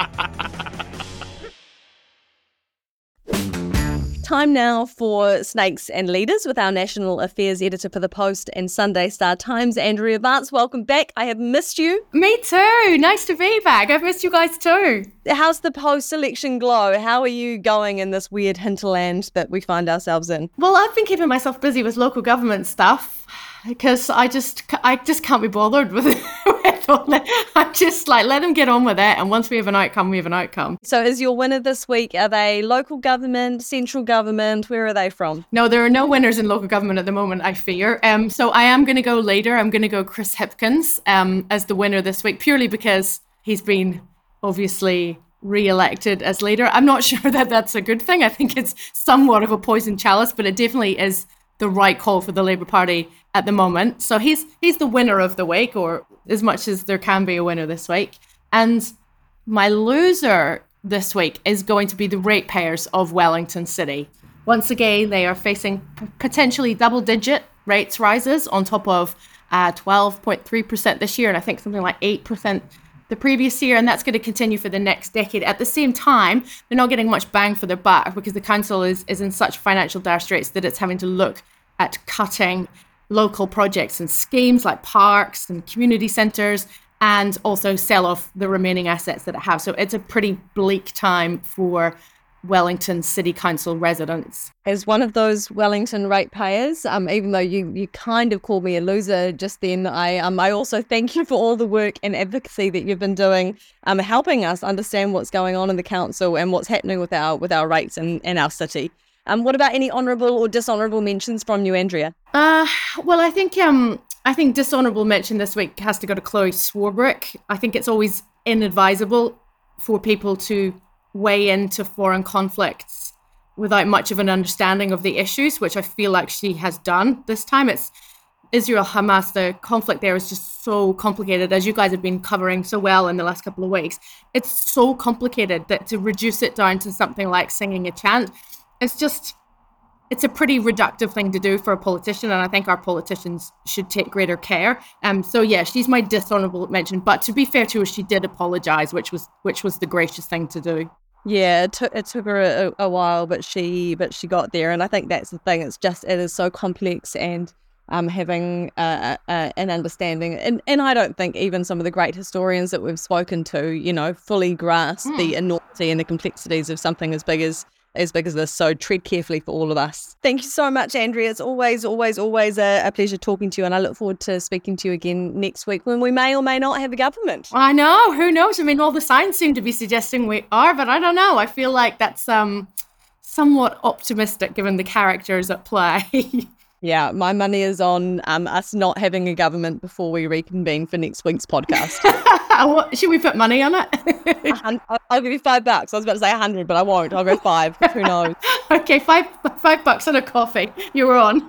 Time now for Snakes and Leaders with our National Affairs Editor for The Post and Sunday Star Times, Andrea Vance. Welcome back. I have missed you. Me too. Nice to be back. I've missed you guys too. How's the post-election glow? How are you going in this weird hinterland that we find ourselves in? Well, I've been keeping myself busy with local government stuff because I just I just can't be bothered with, with all that. I'm just like, let them get on with it. And once we have an outcome, we have an outcome. So is your winner this week, are they local government, central government? Where are they from? No, there are no winners in local government at the moment, I fear. Um, so I am going to go later. I'm going to go Chris Hipkins um, as the winner this week, purely because he's been obviously re-elected as leader. I'm not sure that that's a good thing. I think it's somewhat of a poison chalice, but it definitely is the right call for the Labour Party at the moment. So he's he's the winner of the week, or as much as there can be a winner this week. And my loser this week is going to be the ratepayers of Wellington City. Once again, they are facing p- potentially double-digit rates rises on top of uh, twelve point three percent this year, and I think something like eight percent the previous year, and that's going to continue for the next decade. At the same time, they're not getting much bang for their buck because the council is, is in such financial dire straits that it's having to look at cutting local projects and schemes like parks and community centres, and also sell off the remaining assets that it has. So it's a pretty bleak time for Wellington City Council residents. As one of those Wellington ratepayers, um, even though you, you kind of called me a loser just then, I um I also thank you for all the work and advocacy that you've been doing, um, helping us understand what's going on in the council and what's happening with our with our rates in, in our city. Um, what about any honourable or dishonourable mentions from you, Andrea? Uh, well, I think um I think dishonourable mention this week has to go to Chloe Swarbrick. I think it's always inadvisable for people to weigh into foreign conflicts without much of an understanding of the issues, which I feel like she has done this time. It's Israel-Hamas, the conflict there is just so complicated, as you guys have been covering so well in the last couple of weeks. It's so complicated that to reduce it down to something like singing a chant, it's just, it's a pretty reductive thing to do for a politician, and I think our politicians should take greater care. Um, so yeah, she's my dishonourable mention, but to be fair to her, she did apologise, which was which was the gracious thing to do. Yeah, it took it took her a, a while, but she but she got there, and I think that's the thing. It's just it is so complex, and um, having uh, uh, an understanding, and and I don't think even some of the great historians that we've spoken to, you know, fully grasp mm. the enormity and the complexities of something as big as as big as this. So tread carefully for all of us. Thank you so much, Andrea. It's always, always, always a, a pleasure talking to you, and I look forward to speaking to you again next week when we may or may not have a government. I know. Who knows? I mean, all the signs seem to be suggesting we are, but I don't know. I feel like that's um somewhat optimistic given the characters at play. Yeah, my money is on um, us not having a government before we reconvene for next week's podcast. What, should we put money on it? I'll give you five bucks. I was about to say a hundred, but I won't. I'll go five. Who knows? Okay, five five bucks and a coffee. You're on.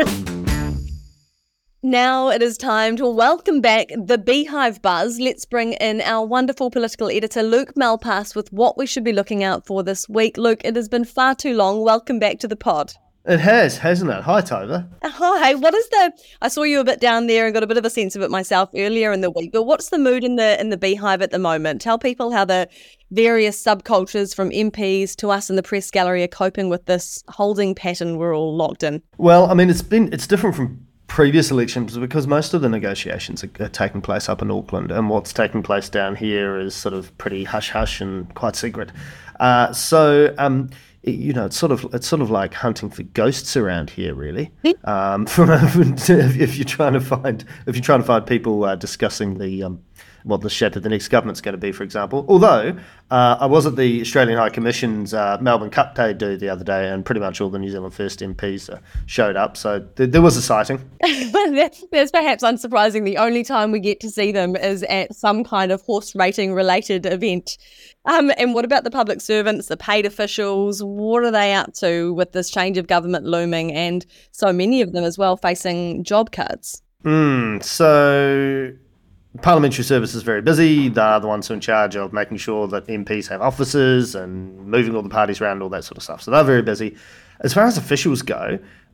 Now it is time to welcome back the Beehive Buzz. Let's bring in our wonderful political editor, Luke Malpass, with what we should be looking out for this week. Luke, it has been far too long. Welcome back to the pod. It has, hasn't it? Hi, Tova. Hi. What is the? I saw you a bit down there and got a bit of a sense of it myself earlier in the week. But what's the mood in the in the Beehive at the moment? Tell people how the various subcultures, from M Ps to us in the press gallery, are coping with this holding pattern we're all locked in. Well, I mean, it's been it's different from previous elections because most of the negotiations are, are taking place up in Auckland, and what's taking place down here is sort of pretty hush hush and quite secret. Uh, so. Um, You know, it's sort of it's sort of like hunting for ghosts around here, really. Um, from if you're trying to find if you're trying to find people uh, discussing the um, what the shape of the next government's going to be, for example. Although uh, I was at the Australian High Commission's uh, Melbourne Cup Day do the other day, and pretty much all the New Zealand First M Ps uh, showed up, so th- there was a sighting. That's perhaps unsurprising. The only time we get to see them is at some kind of horse racing related event. Um, and what about the public servants, the paid officials? What are they up to with this change of government looming, and so many of them as well facing job cuts? Mm, so Parliamentary Service is very busy. They're the ones who are in charge of making sure that M Ps have offices and moving all the parties around, all that sort of stuff. So they're very busy. As far as officials go,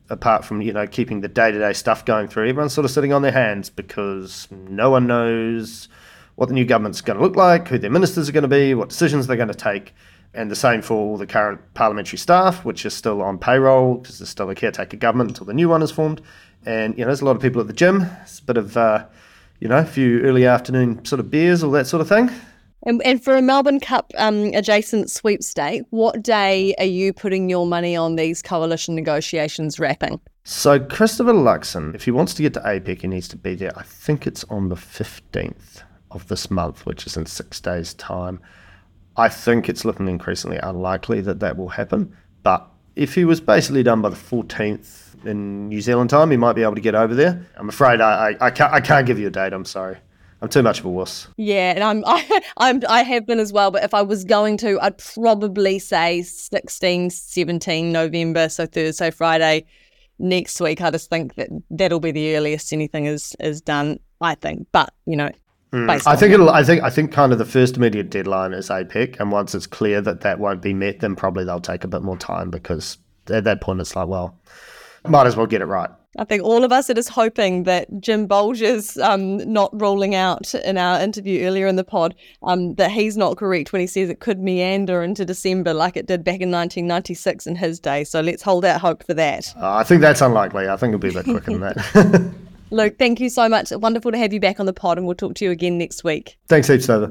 apart from, you know, keeping the day-to-day stuff going through, everyone's sort of sitting on their hands because no one knows what the new government's going to look like, who their ministers are going to be, what decisions they're going to take. And the same for all the current parliamentary staff, which is still on payroll because there's still a caretaker government until the new one is formed. And, you know, there's a lot of people at the gym. It's a bit of, uh, you know, a few early afternoon sort of beers, all that sort of thing. And, and for a Melbourne Cup um, adjacent sweepstake, what day are you putting your money on these coalition negotiations wrapping? So Christopher Luxon, if he wants to get to APEC, he needs to be there. I think it's on the fifteenth of this month, which is in six days' time. I think it's looking increasingly unlikely that that will happen. But if he was basically done by the fourteenth in New Zealand time, he might be able to get over there. I'm afraid I, I, I, can't, I can't give you a date, I'm sorry. I'm too much of a wuss. Yeah, and I'm, I, I'm, I have been as well, but if I was going to, I'd probably say sixteen, seventeen November, so Thursday, Friday next week. I just think that that'll be the earliest anything is, is done, I think. But, you know, mm. I think it'll. I think. I think kind of the first immediate deadline is APEC, and once it's clear that that won't be met, then probably they'll take a bit more time because at that point it's like, well, might as well get it right. I think all of us are just hoping that Jim Bolger's um, not ruling out in our interview earlier in the pod, um, that he's not correct when he says it could meander into December like it did back in nineteen ninety-six in his day. So let's hold out hope for that. Uh, I think that's unlikely. I think it'll be a bit quicker than that. Luke, thank you so much. Wonderful to have you back on the pod, and we'll talk to you again next week. Thanks heaps, Tova.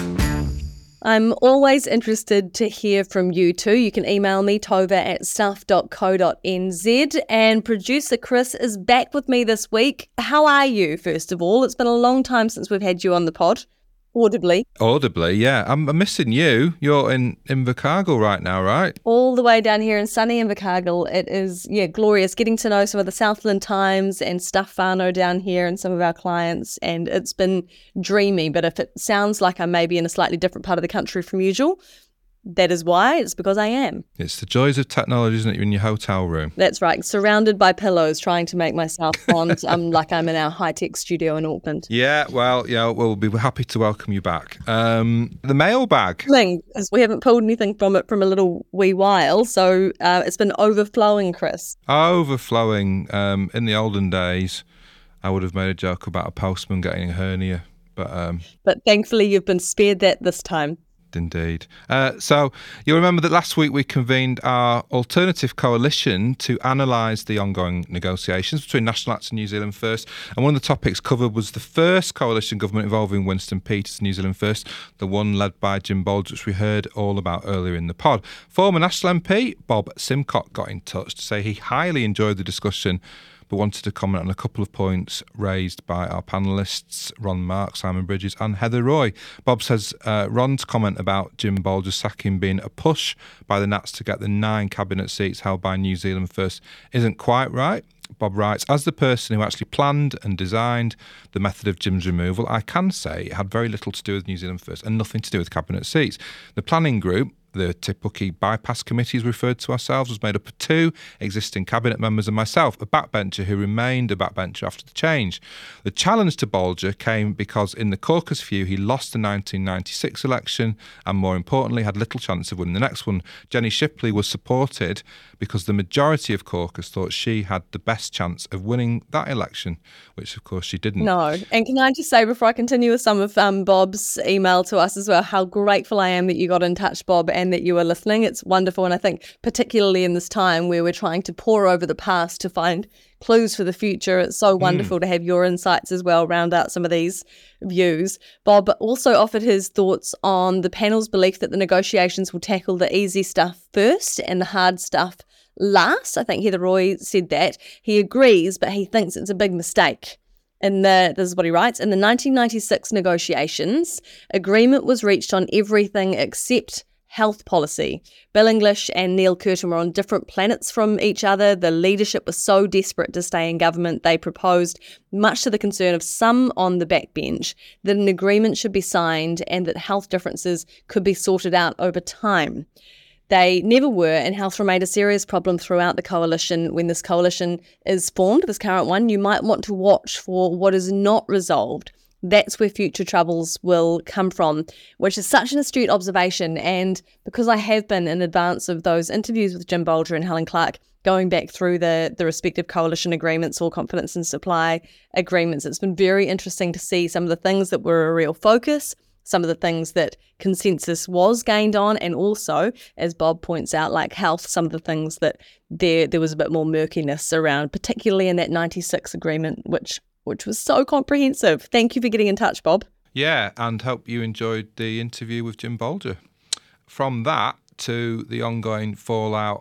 I'm always interested to hear from you too. You can email me, tova at stuff dot co dot n z. And producer Chris is back with me this week. How are you, first of all? It's been a long time since we've had you on the pod. Audibly. Audibly, yeah. I'm, I'm missing you. You're in Invercargill right now, right? All the way down here in sunny Invercargill. It is, yeah, glorious. Getting to know some of the Southland Times and Stuff whānau down here and some of our clients. And it's been dreamy. But if it sounds like I'm maybe in a slightly different part of the country from usual, that is why. It's because I am. It's the joys of technology, isn't it? You're in your hotel room. That's right. Surrounded by pillows, trying to make myself sound um, like I'm in our high-tech studio in Auckland. Yeah, well, yeah, we'll be happy to welcome you back. Um, the mailbag. Thing is, we haven't pulled anything from it from a little wee while, so uh, it's been overflowing, Chris. Overflowing. Um, in the olden days, I would have made a joke about a postman getting a hernia, but um, but thankfully you've been spared that this time. Indeed. Uh, so you'll remember that last week we convened our alternative coalition to analyse the ongoing negotiations between National Acts and New Zealand First. And one of the topics covered was the first coalition government involving Winston Peters, New Zealand First, the one led by Jim Bolger, which we heard all about earlier in the pod. Former National M P Bob Simcock got in touch to say he highly enjoyed the discussion, but wanted to comment on a couple of points raised by our panellists, Ron Mark, Simon Bridges and Heather Roy. Bob says uh, Ron's comment about Jim Bolger's sacking being a push by the Nats to get the nine cabinet seats held by New Zealand First isn't quite right. Bob writes, as the person who actually planned and designed the method of Jim's removal, I can say it had very little to do with New Zealand First and nothing to do with cabinet seats. The planning group, the Te Puke Bypass Committee, as referred to ourselves, was made up of two existing cabinet members and myself, a backbencher who remained a backbencher after the change. The challenge to Bolger came because in the caucus view he lost the nineteen ninety-six election and, more importantly, had little chance of winning the next one. Jenny Shipley was supported because the majority of caucus thought she had the best chance of winning that election, which of course she didn't. No. And can I just say, before I continue with some of um, Bob's email to us as well, how grateful I am that you got in touch, Bob, and that you are listening. It's wonderful. And I think particularly in this time where we're trying to pore over the past to find clues for the future, it's so wonderful mm. to have your insights as well, round out some of these views. Bob also offered his thoughts on the panel's belief that the negotiations will tackle the easy stuff first and the hard stuff last. I think Heather Roy said that. He agrees, but he thinks it's a big mistake. In the, this is what he writes, in the nineteen ninety-six negotiations, agreement was reached on everything except health policy. Bill English and Neil Curtin were on different planets from each other. The leadership was so desperate to stay in government, they proposed, much to the concern of some on the backbench, that an agreement should be signed and that health differences could be sorted out over time. They never were, and health remained a serious problem throughout the coalition. When this coalition is formed, this current one, you might want to watch for what is not resolved. that's where future troubles will come from, which is such an astute observation. And because I have been in advance of those interviews with Jim Bolger and Helen Clark, going back through the, the respective coalition agreements or confidence and supply agreements, it's been very interesting to see some of the things that were a real focus, some of the things that consensus was gained on, and also, as Bob points out, like health, some of the things that there there was a bit more murkiness around, particularly in that ninety-six agreement, which which was so comprehensive. Thank you for getting in touch, Bob. Yeah, and hope you enjoyed the interview with Jim Bolger. From that to the ongoing fallout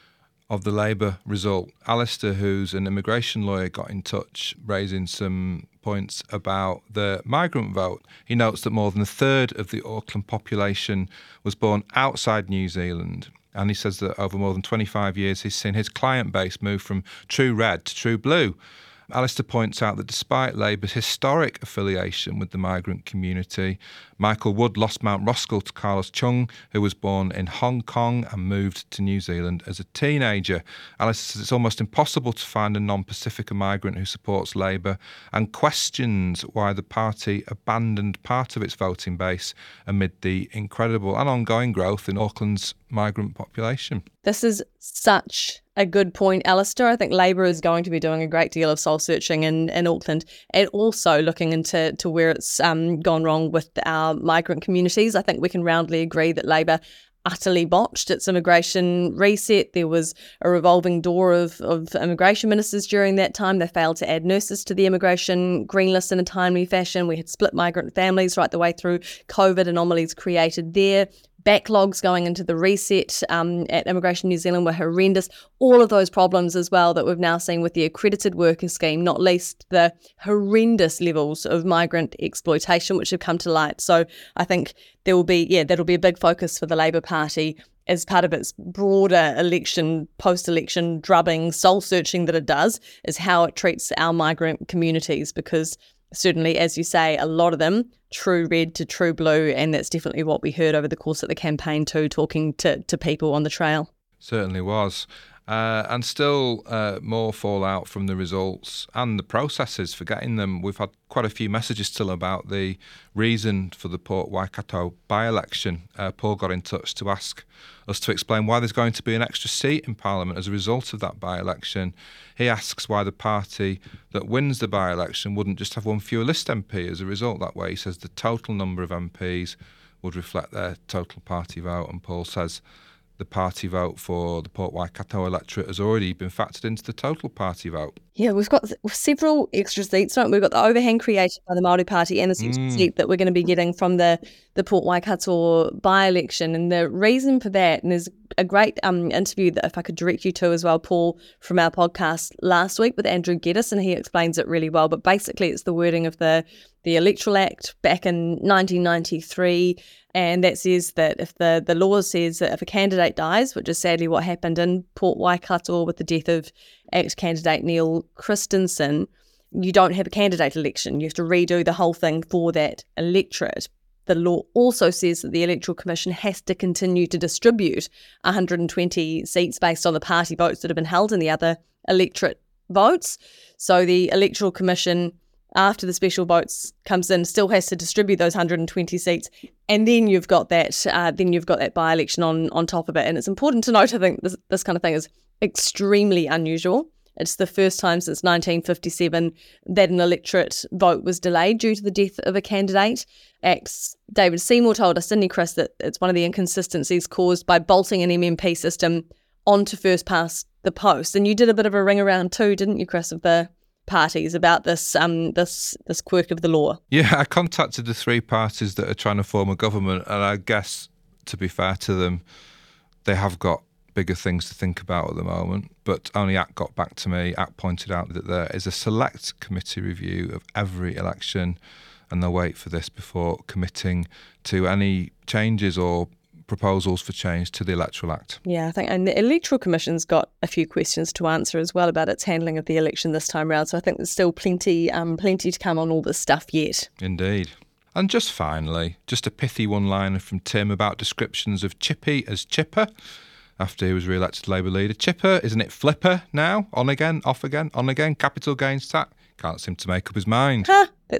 of the Labour result, Alistair, who's an immigration lawyer, got in touch raising some points about the migrant vote. He notes that more than a third of the Auckland population was born outside New Zealand, and he says that over more than twenty-five years he's seen his client base move from true red to true blue. Alistair points out that despite Labour's historic affiliation with the migrant community, Michael Wood lost Mount Roskill to Carlos Chung, who was born in Hong Kong and moved to New Zealand as a teenager. Alistair says it's almost impossible to find a non-Pacifica migrant who supports Labour, and questions why the party abandoned part of its voting base amid the incredible and ongoing growth in Auckland's migrant population. This is such a good point, Alistair. I think Labour is going to be doing a great deal of soul searching in, in Auckland, and also looking into to where it's um, gone wrong with our migrant communities. I think we can roundly agree that Labour utterly botched its immigration reset. There was a revolving door of, of immigration ministers during that time. They failed to add nurses to the immigration green list in a timely fashion. We had split migrant families right the way through, COVID anomalies created there. Backlogs going into the reset um, at Immigration New Zealand were horrendous. All of those problems as well that we've now seen with the accredited worker scheme, not least the horrendous levels of migrant exploitation which have come to light. So I think there will be, yeah, that'll be a big focus for the Labour Party as part of its broader election, post-election drubbing, soul-searching that it does, is how it treats our migrant communities, because certainly, as you say, a lot of them, true red to true blue, and that's definitely what we heard over the course of the campaign too, talking to, to people on the trail. Certainly was. Uh, and still uh, more fallout from the results and the processes for getting them. We've had quite a few messages still about the reason for the Port Waikato by-election. Uh, Paul got in touch to ask us to explain why there's going to be an extra seat in Parliament as a result of that by-election. He asks why the party that wins the by-election wouldn't just have one fewer list M P as a result that way. He says the total number of M Ps would reflect their total party vote, and Paul says the party vote for the Port Waikato electorate has already been factored into the total party vote. Yeah, we've got several extra seats, right? We've got the overhang created by the Māori Party and the extra mm. seat that we're going to be getting from the, the Port Waikato by-election. And the reason for that, and there's a great um, interview that if I could direct you to as well, Paul, from our podcast last week with Andrew Geddes, and he explains it really well. But basically it's the wording of the, the Electoral Act back in nineteen ninety-three, and that says that if the, the law says that if a candidate dies, which is sadly what happened in Port Waikato with the death of ACT candidate Neil Christensen, you don't have a candidate election. You have to redo the whole thing for that electorate. The law also says that the Electoral Commission has to continue to distribute one hundred twenty seats based on the party votes that have been held in the other electorate votes. So the Electoral Commission, after the special votes comes in, still has to distribute those one hundred twenty seats, and then you've got that. Uh, then you've got that by-election on on top of it. And it's important to note, I think this this kind of thing is extremely unusual. It's the first time since nineteen fifty-seven that an electorate vote was delayed due to the death of a candidate. ACT's David Seymour told us, didn't he, Chris, that it's one of the inconsistencies caused by bolting an M M P system onto first past the post. And you did a bit of a ring around too, didn't you, Chris, of the parties about this um this this quirk of the law? Yeah, I contacted the three parties that are trying to form a government, and I guess, to be fair to them, they have got bigger things to think about at the moment, but only A C T got back to me. A C T pointed out that there is a select committee review of every election, and they'll wait for this before committing to any changes or proposals for change to the Electoral Act. Yeah, I think, and the Electoral Commission's got a few questions to answer as well about its handling of the election this time round, so I think there's still plenty, um, plenty to come on all this stuff yet. Indeed. And just finally, just a pithy one-liner from Tim about descriptions of Chippy as Chipper after he was re-elected Labour leader. Chipper, isn't it flipper now? On again, off again, on again, capital gains tax. Can't seem to make up his mind. Huh, that's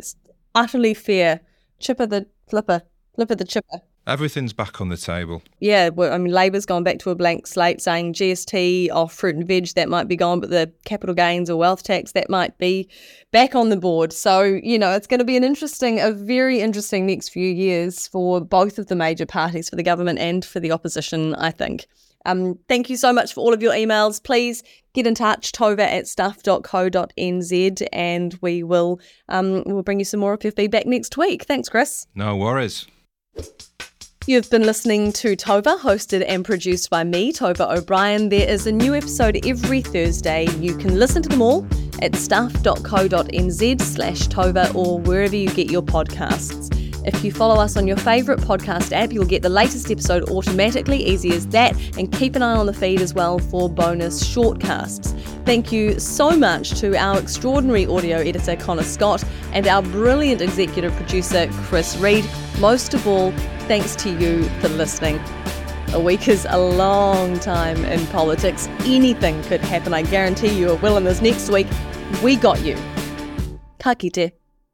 utterly fair. Chipper the flipper, flipper the chipper. Everything's back on the table. Yeah, well, I mean, Labor's gone back to a blank slate, saying G S T off fruit and veg, that might be gone, but the capital gains or wealth tax, that might be back on the board. So, you know, it's going to be an interesting, a very interesting next few years for both of the major parties, for the government and for the opposition, I think. Um, thank you so much for all of your emails. Please get in touch, tova at stuff dot co dot n z, and we will um, we'll bring you some more of your feedback next week. Thanks, Chris. No worries. You've been listening to Tova, hosted and produced by me, Tova O'Brien. There is a new episode every Thursday. You can listen to them all at stuff dot co dot n z slash Tova or wherever you get your podcasts. If you follow us on your favourite podcast app, you'll get the latest episode automatically, easy as that, and keep an eye on the feed as well for bonus shortcasts. Thank you so much to our extraordinary audio editor, Connor Scott, and our brilliant executive producer, Chris Reed. Most of all, thanks to you for listening. A week is a long time in politics. Anything could happen. I guarantee you it will in this next week. We got you. Ka kite.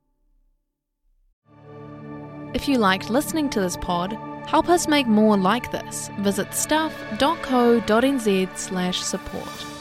If you liked listening to this pod, help us make more like this. Visit stuff dot co dot n z slash support.